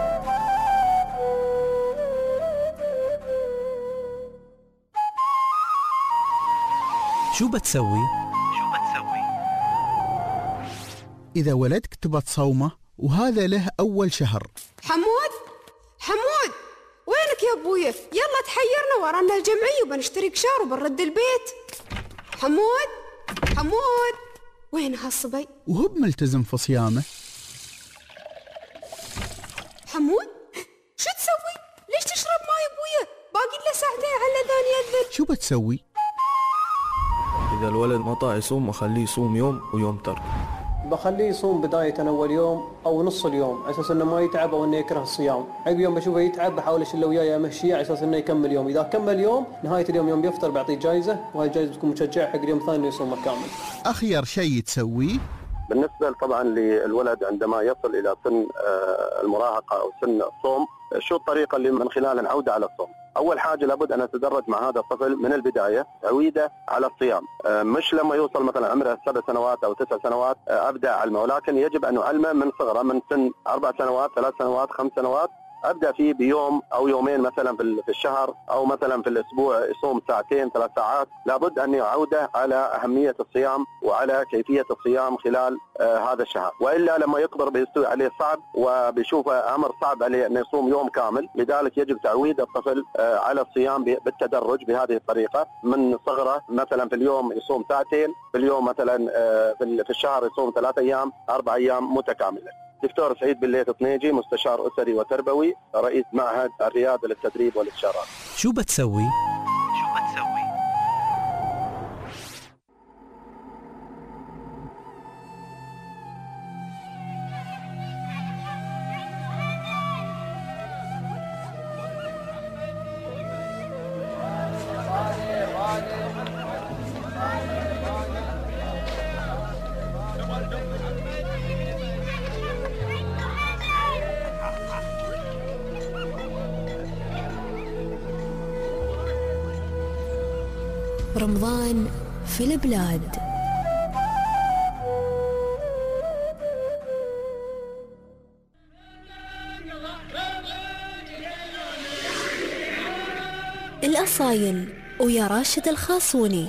شو بتسوي؟ شو بتسوي؟ إذا ولدك تبى تصومه وهذا له أول شهر. حمود حمود وينك يا أبويا؟ يلا تحيرنا ورانا الجمعية وبنشتري كشار وبنرد البيت. حمود حمود وين هالصبي؟ وهو ملتزم في صيامه. حمود شو تسوي؟ ليش تشرب ماي ابويا؟ باقي له ساعتين على الاذان يأذن. شو بتسوي؟ إذا الولد ما طاع يصوم أخليه يصوم يوم ويوم ترك. بخليه يصوم بداية أول يوم أو نص اليوم على أساس إنه ما يتعب أو إنه يكره الصيام. عقب يوم بشوفه يتعب بحاول أشيله وياه أمشيه على أساس إنه يكمل يوم. إذا كمل يوم نهاية اليوم يوم بيفطر بعطيه جايزة، وهاي الجايزة بتكون مشجعة حق اليوم الثاني إنه يصومه كامل. أخير شيء تسويه بالنسبة طبعا للولد عندما يصل إلى سن المراهقة أو سن الصوم، شو الطريقة اللي من خلالها نعود على الصوم؟ أول حاجة لابد أن نتدرج مع هذا الطفل من البداية عويده على الصيام، مش لما يوصل مثلا عمره سبع سنوات أو تسع سنوات أبدأ أعلمه، ولكن يجب أن نعلمه من صغره، من سن أربع سنوات ثلاث سنوات خمس سنوات أبدأ فيه بيوم أو يومين مثلا في الشهر أو مثلا في الأسبوع يصوم ساعتين ثلاث ساعات. لابد أن يعوده على أهمية الصيام وعلى كيفية الصيام خلال آه هذا الشهر، وإلا لما يكبر بيستوي عليه صعب وبيشوفه أمر صعب عليه أن يصوم يوم كامل. لذلك يجب تعويد الطفل آه على الصيام بالتدرج بهذه الطريقة من صغره، مثلا في اليوم يصوم ساعتين، في اليوم مثلا آه في الشهر يصوم ثلاث أيام أربع أيام متكاملة. دكتور سعيد بليت طنيجي، مستشار أسري وتربوي، رئيس معهد الرياض للتدريب والاستشارات. شو بتسوي؟ شو بتسوي؟ رمضان في البلاد. الأصايل ويا راشد الخاصوني.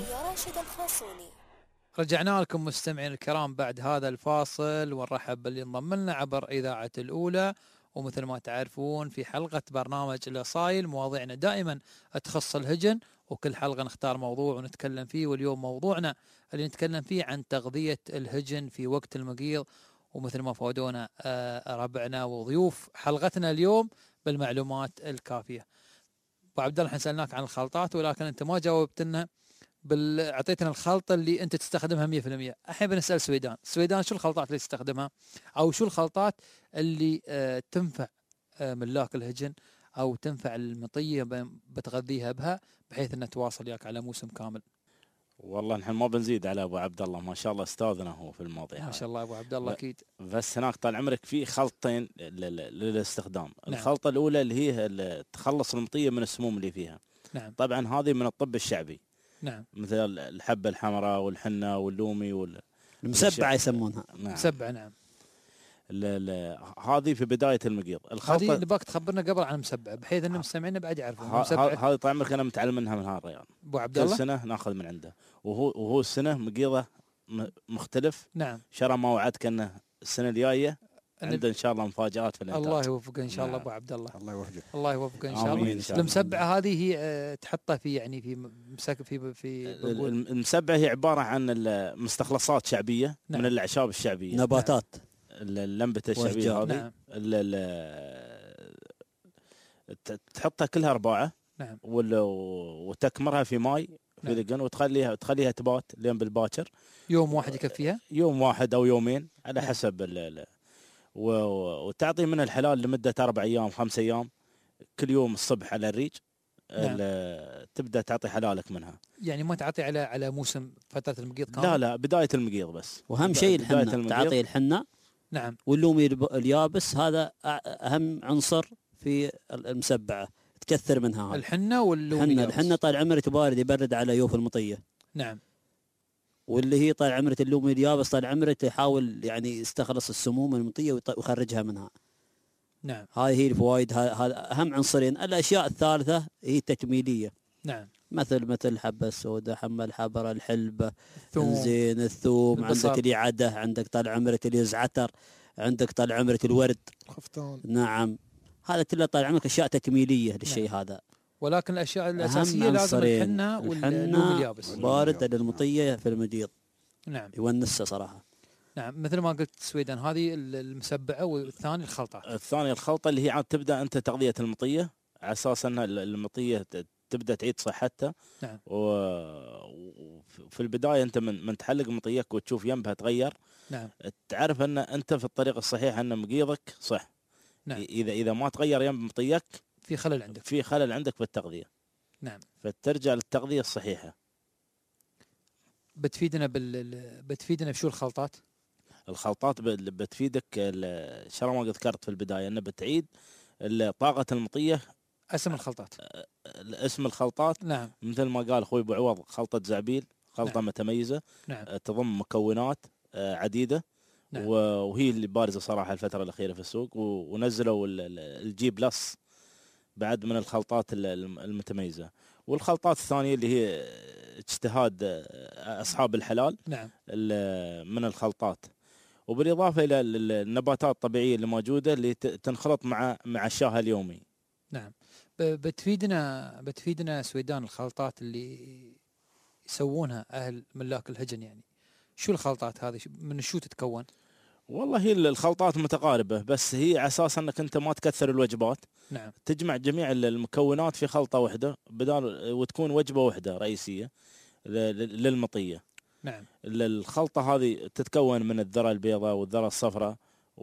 رجعنا لكم مستمعين الكرام بعد هذا الفاصل، ونرحب باللي انضم لنا عبر إذاعة الأولى. ومثل ما تعرفون في حلقة برنامج الأصايل مواضيعنا دائما تخص الهجن، وكل حلقة نختار موضوع ونتكلم فيه. واليوم موضوعنا اللي نتكلم فيه عن تغذية الهجن في وقت المقيض، ومثل ما فادونا ربعنا وضيوف حلقتنا اليوم بالمعلومات الكافية. أبو عبد الله احنا سألناك عن الخلطات ولكن أنت ما جاوبت لنا، بال... اعطيتنا الخلطة اللي أنت تستخدمها مية بالمية. الحين بنسأل سويدان، سويدان شو الخلطات اللي تستخدمها، أو شو الخلطات اللي آه تنفع آه ملاك الهجن أو تنفع المطية بتغذيها بها بحيث أنها تواصل ياك على موسم كامل؟ والله نحن ما بنزيد على ابو عبد الله، ما شاء الله استاذنا هو في المواضيع. ما شاء الله ابو عبد الله اكيد. بس هناك طال عمرك في خلطتين للاستخدام. نعم. الخلطه الاولى اللي هي تخلص المطيه من السموم اللي فيها. نعم. طبعا هذه من الطب الشعبي. نعم. مثل الحبه الحمراء والحنه واللومي وال المسبعه يسمونها. نعم. مسبعه. نعم. هذه في بداية المقيض. هذه نباك تخبرنا قبل عن المسبعة بحيث ان المستمعين بعد يعرفون. هذه طال عمرك انا متعلم منها من هالرياض. ابو عبد الله كل سنة ناخذ من عنده، وهو وهو السنة مقيضه مختلف. نعم. شرى ما وعدك انه السنة الجاية عنده ان شاء الله مفاجآت في الانتاج. الله يوفقه ان شاء الله ابو عبد الله. الله يوفقه. الله يوفقه ان شاء الله. المسبعة هذه هي تحطها في يعني في مسك في في المسبعة هي عبارة عن مستخلصات شعبية. نعم. من الأعشاب الشعبية، نباتات. نعم. اللمبة الشعبية هذه. نعم. تحطها كلها أرباعة. نعم. وتكمرها في ماء في لقن. نعم. وتخليها تخليها تبات لين بالباكر. يوم واحد يكفيها؟ يوم واحد أو يومين على نعم. حسب ال وتعطي من الحلال لمدة أربع أيام خمس أيام، كل يوم الصبح على الريج. نعم. تبدأ تعطي حلالك منها. يعني ما تعطي على على موسم فترة المقيض كامل؟ لا لا بداية المقيض بس. وأهم شيء الحنة، تعطي الحنة. نعم. واللومي اليابس هذا أهم عنصر في المسبعة، تكثر منها هذا. الحنة واللومي الحنة الحنة طال عمرك بارد يبرد على يوف المطية. نعم. واللي هي طال عمرك اللومي اليابس طال عمرك يحاول يعني يستخلص السموم المطية ويخرجها منها. نعم. هاي هي الفوائد، هذا أهم عنصرين. الأشياء الثالثة هي التكميلية. نعم. مثل مثل حبة السوداء، حمى الحبرة، الحلبة، الزين، الثوم، البصار. عندك اللي عده، عندك طال عمرك اللي زعتر، عندك طال عمرك الورد، خفتان. نعم. هذا كله طال عمرك أشياء تكميلية للشيء. نعم. هذا. ولكن الأشياء الأساسية لازم الحنة واللوم اليابس. بارد للمطية في المقيض. نعم يونسه صراحه. نعم مثل ما قلت سويدن هذه المسبعه، والثاني الخلطات. الثاني الخلطه اللي هي عاد تبدا انت تغذيه المطيه على اساس ان المطيه تبدا تعيد صحتها. نعم. وفي البدايه انت من من تحلق مطيك وتشوف ينبها تغير. نعم. تعرف ان انت في الطريق الصحيح، ان مقيضك صح. نعم. اذا اذا ما تغير ينب مطيك في خلل عندك، في خلل عندك في التغذيه. نعم. فترجع للتغذيه الصحيحه. بتفيدنا بال بتفيدنا بشو الخلطات؟ الخلطات بتفيدك شرا ما ذكرت في البدايه انه بتعيد طاقه المطيه. اسم الخلطات اسم الخلطات نعم مثل ما قال اخوي ابو عوض، خلطه زعبيل، خلطه نعم. متميزه. نعم. تضم مكونات عديده. نعم. وهي اللي بارزه صراحه الفتره الاخيره في السوق، ونزلوا الجي بلس بعد من الخلطات المتميزه. والخلطات الثانيه اللي هي اجتهاد اصحاب الحلال. نعم. من الخلطات، وبالاضافه الى النباتات الطبيعيه اللي موجوده اللي تنخلط مع مع الشاهي اليومي. نعم. بتفيدنا بتفيدنا سويدان الخلطات اللي يسوونها اهل ملاك الهجن، يعني شو الخلطات هذه من شو تتكون؟ والله هي الخلطات متقاربه، بس هي على اساس انك انت ما تكثر الوجبات. نعم. تجمع جميع المكونات في خلطه واحده بدال وتكون وجبه واحده رئيسيه للمطيه. نعم. الخلطه هذه تتكون من الذره البيضاء والذره الصفراء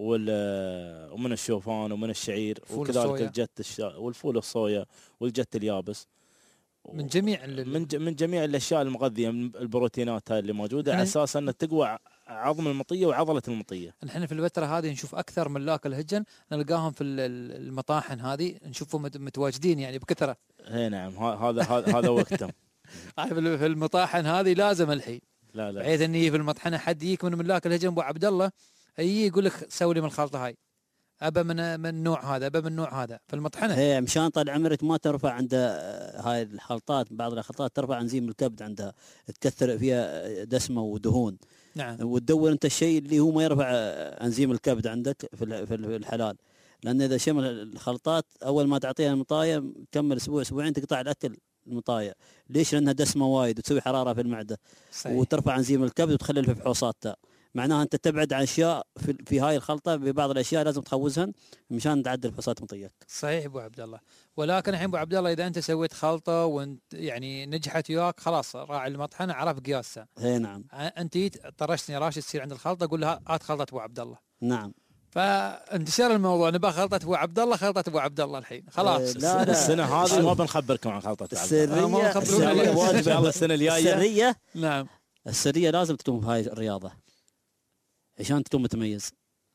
ومن الشوفان ومن الشعير، وكذلك الجت الشا والفول الصويا والجت اليابس، من جميع من من جميع الاشياء المغذيه من البروتينات اللي موجوده على اساس ان تقوى عظم المطيه وعضله المطيه. نحن في الفتره هذه نشوف اكثر ملاك الهجن نلقاهم في المطاحن هذه، نشوفهم متواجدين يعني بكثره. اي نعم، هذا هذا وقتهم. في المطاحن هذه لازم الحين، لا لا بحيث اني في المطحنه حد يجيك من ملاك الهجن ابو عبد الله يجي يقول لك سوي لي من الخلطه هاي، ابى من من النوع هذا، ابى من النوع هذا في المطحنه. ايه مشان طال عمرك ما ترفع عند هاي الخلطات، بعض الخلطات ترفع انزيم الكبد عندها، تكثر فيها دسمه ودهون. نعم. وتدور انت الشيء اللي هو ما يرفع انزيم الكبد عندك في في الحلال، لان اذا شمل الخلطات اول ما تعطيها المطايه تكمل اسبوع اسبوعين تقطع الاكل المطايه. ليش؟ لانها دسمه وايد وتسوي حراره في المعده. صحيح. وترفع انزيم الكبد وتخلي في فحوصاتها، معناها انت تبعد عن اشياء في, في هاي الخلطه، ببعض الاشياء لازم تخوزهن مشان تعدل فحوصات مطيك. صحيح ابو عبد الله. ولكن الحين ابو عبد الله اذا انت سويت خلطه وانت يعني نجحت وياك، خلاص راعي المطحنه عرف قياسها. اي نعم. انت طرشتني راشد تصير عند الخلطه قول لها هات خلطه ابو عبد الله. نعم. فانتشر الموضوع، نبغى خلطه ابو عبد الله، خلطه ابو عبد الله الحين خلاص. لا لا السنه هذه ما بنخبركم عن خلطه السريه. ما السريه واجب ان شاء الله السنه الجايه. السريه نعم. السريه لازم تكون في هاي الرياضه عشان تكون متميز.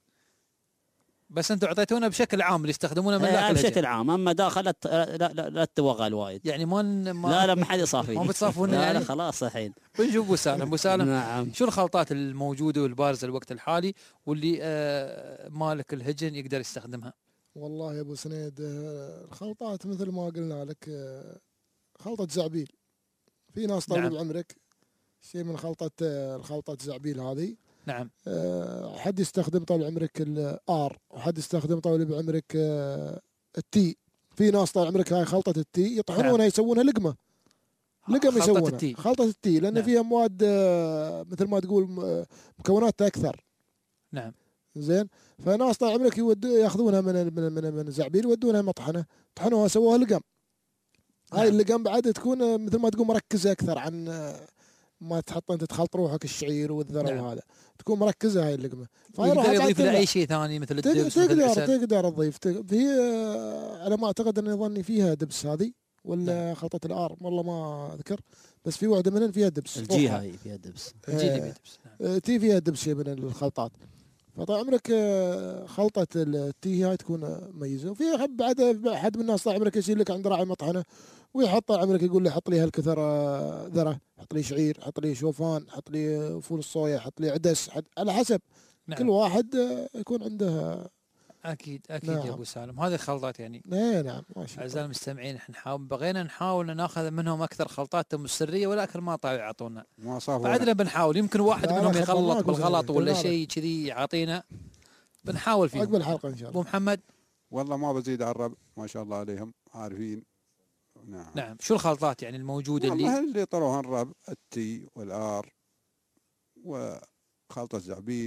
بس انتم اعطيتونا بشكل عام اللي يستخدمونه ملاك الهجن بشكل عام، اما داخل لا لا لا, لا تتوغل وايد يعني ما, ما لا لا ما حد يصافي ما بتصافون لا يعني؟ لا خلاص الحين بنشوف ابو سالم. ابو سالم نعم. شو الخلطات الموجوده والبارزه الوقت الحالي واللي آه مالك الهجن يقدر يستخدمها؟ والله يا ابو سنيد الخلطات مثل ما قلنا لك، خلطه زعبيل في ناس طول نعم. بعمرك شيء من خلطه الخلطه زعبيل هذه. نعم. أه حد يستخدم طال عمرك الار، وحد يستخدم طال بعمرك أه التي. في ناس طال عمرك هاي خلطه التي يطحنونها. نعم. يسوونها لقمه لقمه يسوونها التي. خلطه التي لان نعم. فيها مواد أه مثل ما تقول مكوناتها اكثر. نعم. زين. فناس طال عمرك ياخذونها من من من, من زعبيل يودونها مطحنه، طحنوها سووها لقم. نعم. هاي اللقم بعد تكون مثل ما تقول مركزه اكثر عن ما تحط انت تخلط روحك الشعير والذره. نعم. وهذا تكون مركزه هاي اللقمه. يقدر يضيف له اي شيء ثاني مثل الدبس. تقدر تقدر تضيف. في على ما اعتقد اني ظني فيها دبس هذه ولا. نعم. خلطه الار والله ما اذكر، بس في واحده منهم فيها دبس. الجي هاي فيها دبس. الجي فيها دبس. نعم. تي فيها دبس شيء من الخلطات. فطال عمرك خلطه التي هاي تكون مميزه. وفي حب بعد حد من الناس طال عمرك يشيل لك عند راعي مطحنه ويحط عمرك يقول لي حط لي هالكثر ذره، حط لي شعير، حط لي شوفان، حط لي فول الصويا، حط لي عدس، على حسب. نعم. كل واحد يكون عنده. اكيد اكيد. نعم. يا ابو سالم هذه الخلطات يعني. ايه نعم ماشي. اعزائي المستمعين احنا نحاول بغينا نحاول ناخذ منهم اكثر خلطاتهم السريه، ولكن ما طلعوا يعطونا. بعدنا بنحاول يمكن واحد منهم يغلط بالغلط ولا شيء كذي يعطينا، بنحاول فيه. عقب الحلقه ان شاء الله. ابو محمد والله ما بزيد على الرب، ما شاء الله عليهم عارفين. نعم. نعم. شو الخلطات يعني الموجوده والله اللي اللي طروها الرب التي والار وخلطة زعبيب.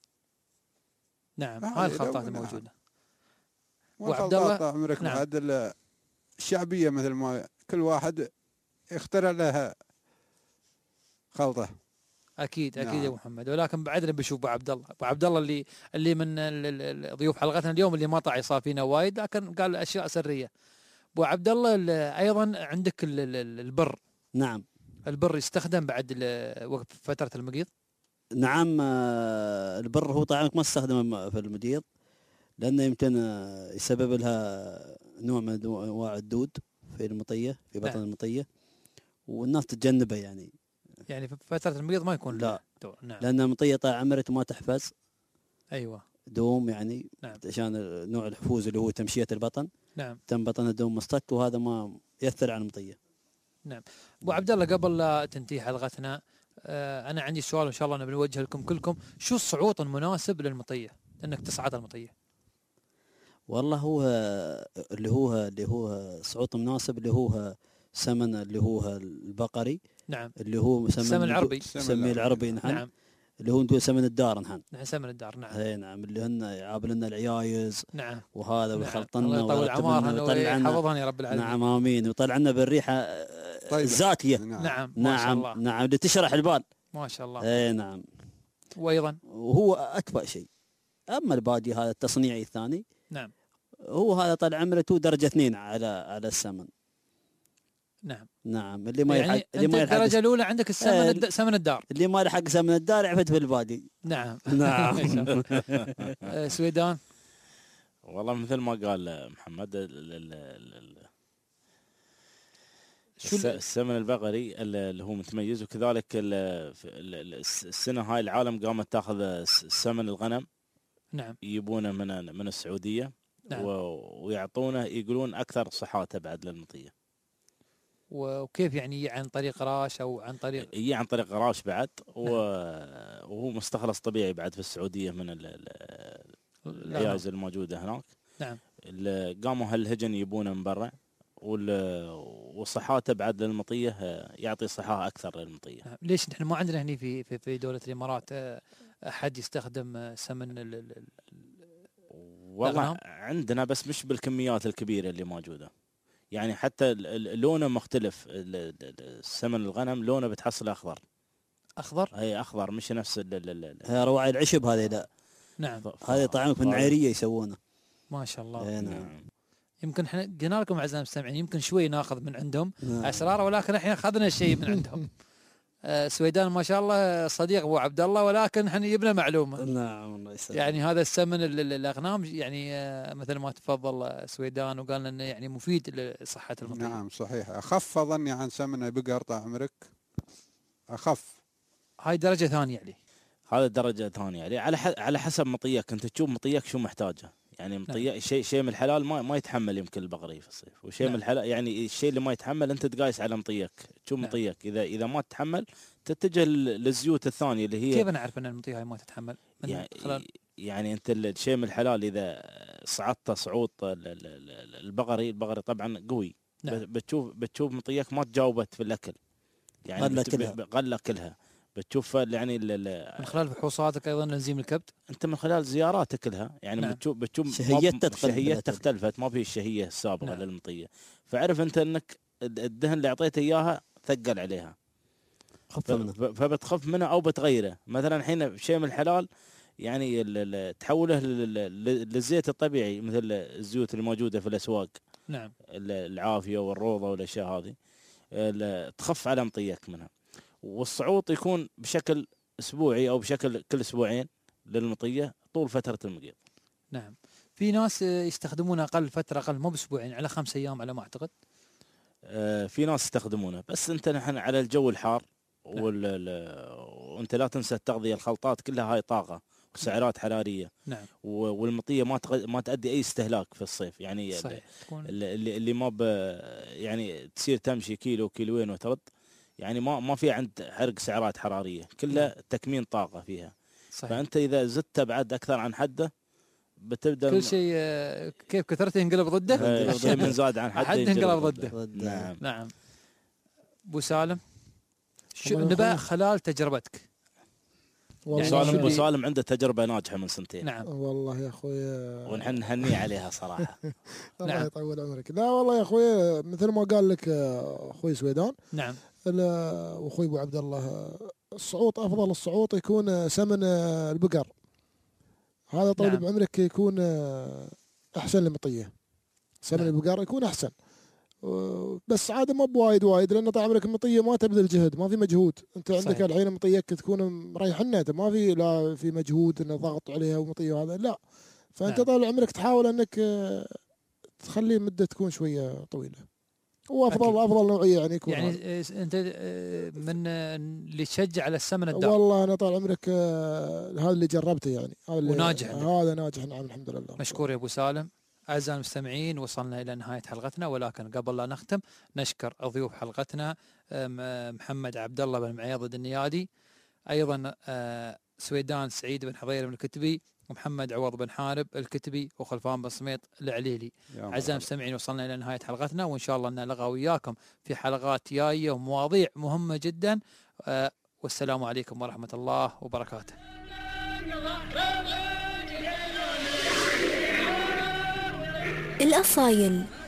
نعم، هذه هاي الخلطات لو- الموجودة. والخلطات وعبد الله- طال عمرك نعم. بعد ال- الشعبية مثل ما كل واحد يخترع لها خلطة. اكيد اكيد نعم. يا أبو محمد، ولكن بعدنا بنشوف ابو عبد الله، ابو عبد الله اللي اللي من ال- ال- ال- ضيوف حلقتنا اليوم اللي ما طلع يصافينا وايد، لكن قال اشياء سريه. ابو عبد الله ال- ايضا عندك ال- ال- البر. نعم. البر يستخدم بعد ال- وقت فتره المقيض. نعم. آه، البر هو طعامك ما استخدمه في المديض، لأنه يمكن آه، يسبب لها نوع من أنواع الدود في المطية، في بطن نعم. المطية، والناس تتجنبه يعني. يعني في فتره المقيض ما يكون لا. دور. نعم. لأن المطية طال عمرك ما تحفز ايوه. دوم يعني. نعم. عشان نوع الحفوز اللي هو تمشية البطن. نعم. تم بطن الدوم مصطك، وهذا ما يأثر على المطية. نعم. ابو عبد الله قبل لا تنتهي حلقتنا، آه انا عندي سؤال وان شاء الله انا بنوجه لكم كلكم، شو الصعود المناسب للمطيه انك تصعد المطيه؟ والله هو اللي هو اللي هو صعود مناسب، اللي هو سمن اللي هو البقري. نعم. اللي هو سمن سمن العربي. سمي العربي. نعم. نعم. اللي هو نقول سمن الدار. نحن نعم سمن الدار. نعم. اي نعم. اللي هن يعاب لنا العيايز. نعم. وهذا نعم. ويخلطنا الله يطول ويرتب لنا عمارها ويطلع لنا- ويحفظها يا رب العالمين. نعم امين. ويطلع لنا بالريحه طيب. الزاكيه. نعم. نعم. ما نعم شاء الله. نعم اللي تشرح البال. ما شاء الله. اي نعم. وايضا وهو اكفأ شيء. اما الباقي هذا التصنيعي الثاني، نعم هو هذا طال عمرته درجه اثنين على على السمن. نعم. نعم. اللي ما يعني يلحق اللي انت ما يلحق الدرجه الاولى عندك السمن إيه. الد... سمن الدار. اللي ما لحق سمن الدار عفت في البادي. نعم. نعم. آه، سويدان. والله مثل ما قال محمد ال ال ال ال شو الس- ال- السمن البقري اللي هو متميز، وكذلك ال- في ال- ال- السنه هاي العالم قامت تاخذ الس- السمن الغنم، نعم. يجيبونه من من السعوديه. نعم. و- ويعطونه يقولون اكثر صحاته بعد للمطيه. وكيف يعني عن طريق راش او عن طريق يجي عن طريق غراش بعد، و- وهو مستخلص طبيعي بعد في السعوديه من ال- ال- العياز الموجوده هناك. نعم. اللي قاموا هالهجن يبونه من برا، وال- وصحاته بعد للمطيه يعطي صحه اكثر للمطيه. نعم. ليش نحن ما عندنا هنا في في في دوله الامارات آه، احد يستخدم آه، سمن ال- ال- ال- والله الأغنام؟ عندنا بس مش بالكميات الكبيره اللي موجوده. يعني حتى ال- ال- لونه مختلف. ال- ال- السمن الغنم لونه بتحصل اخضر. اخضر؟ اي اخضر مش نفس ال ال ال هي رواعي العشب هذه. لا. نعم. هذه طعامك من عيريه يسوونه. ما شاء الله. اي نعم. يمكن احنا قلنا لكم اعزائنا المستمعين يمكن شوي ناخذ من عندهم نعم. اسرار، ولكن احنا اخذنا شيء من عندهم. آه، سويدان ما شاء الله صديق ابو عبد الله، ولكن احنا جبنا معلومه. نعم الله يسلمك. يعني هذا السمن ال- ال- الاغنام يعني آه، مثل ما تفضل آه، سويدان وقال انه يعني مفيد لصحه المطية. نعم صحيح. اخف اظني عن سمن البقر طال عمرك. اخف. هاي درجه ثانيه يعني. هذا درجه ثانيه يعني على ح- على حسب مطيك. انت تشوف مطيك شو محتاجه. يعني مطية شيء شيء من الحلال ما ما يتحمل يمكن البقري في الصيف، وشيء نعم. من الحلال يعني الشيء اللي ما يتحمل انت تقايس على مطيك. تشوف نعم. مطيك اذا اذا ما تتحمل تتجه لل- للزيوت الثانيه اللي هي كيف انا اعرف ان المطية هاي ما تتحمل؟ من يعني خلال يعني انت ال- الشيء من الحلال اذا صعدت صعود ال- ال- ال- البقري البقري طبعا قوي. نعم. ب- بتشوف بتشوف مطيك ما تجاوبت في الاكل. يعني غلة بت- كلها. ب- غلة كلها. بتشوف يعني ال- ال- من خلال فحوصاتك ايضا انزيم الكبد. انت من خلال زياراتك لها يعني نعم. بتشوف بتشوف شهيتها تختلف شهيتها بالأكل. اختلفت، ما في الشهيه السابقه نعم. للمطيه. فعرف انت انك الد- الدهن اللي اعطيته اياها ثقل عليها. خف ف- منه. ف- فبتخف منه او بتغيره. مثلا الحين شيء من الحلال يعني ال- ال- تحوله لل- لل- للزيت الطبيعي مثل الزيوت الموجوده في الاسواق. نعم. ال- العافيه والروضه والاشياء هذه ال- تخف على مطيك منها. والصعود يكون بشكل اسبوعي او بشكل كل اسبوعين للمطيه طول فتره المقيض. نعم. في ناس آه، يستخدمون اقل فتره، اقل مو باسبوعين، على خمس ايام على ما اعتقد. آه، في ناس يستخدمونه، بس انت نحن على الجو الحار وال ال- وانت لا تنسى التغذيه، الخلطات كلها هاي طاقه وسعرات حراريه. نعم. و- والمطيه ما تغ... ما تؤدي اي استهلاك في الصيف. يعني صحيح. تكون اللي, اللي اللي ما ب... يعني تصير تمشي كيلو كيلوين وترد، يعني ما ما في عند حرق سعرات حراريه، كلها تكمين طاقه فيها. صحيح. فانت اذا زدت بعد اكثر عن حده بتبدا كل شيء آه، كيف كثرته ينقلب ضده. آه، شيء من زاد عن حده حد ينقلب ينقلب ضده. ضده. نعم. نعم. ابو سالم، شو والله نبأ خلاص. خلال تجربتك سالم ابو سالم عنده تجربه ناجحه من سنتين. نعم والله يا اخوي ونحن نهنيه عليها صراحه. الله نعم. يطول عمرك. لا والله يا اخوي مثل ما قال لك اخوي سويدان. نعم واخوي ابو عبد الله، الصعوط افضل الصعوط يكون سمن البقر، هذا طول نعم. بعمرك يكون احسن للمطيه. سمن نعم. البقر يكون احسن، بس عاده ما بوايد وايد، لان طال عمرك المطيه ما تبذل جهد، ما في مجهود. انت عندك صحيح. الحين مطيك تكون مريحنا، ما في لا في مجهود انه ضغط عليها ومطيه هذا لا. فانت نعم. طال عمرك تحاول انك تخلي مده تكون شويه طويله، وافضل أكيد. افضل نوعيه يعني يكون يعني هذا. انت من اللي تشجع على السمن الدار؟ والله انا طال عمرك هذا اللي جربته يعني، هذا وناجح. هذا ناجح نعم الحمد لله. مشكور يا ابو سالم. أعزائي المستمعين وصلنا إلى نهاية حلقتنا، ولكن قبل لا نختم نشكر ضيوف حلقتنا محمد عبد الله بن معيض النيادي، أيضا سويدان سعيد بن حضير بن الكتبي، ومحمد عوض بن حارب الكتبي، وخلفان بن سميط العليلي. أعزائي المستمعين وصلنا إلى نهاية حلقتنا، وإن شاء الله نلقى وياكم في حلقات جاية ومواضيع مهمة جدا. والسلام عليكم ورحمة الله وبركاته. الأصايل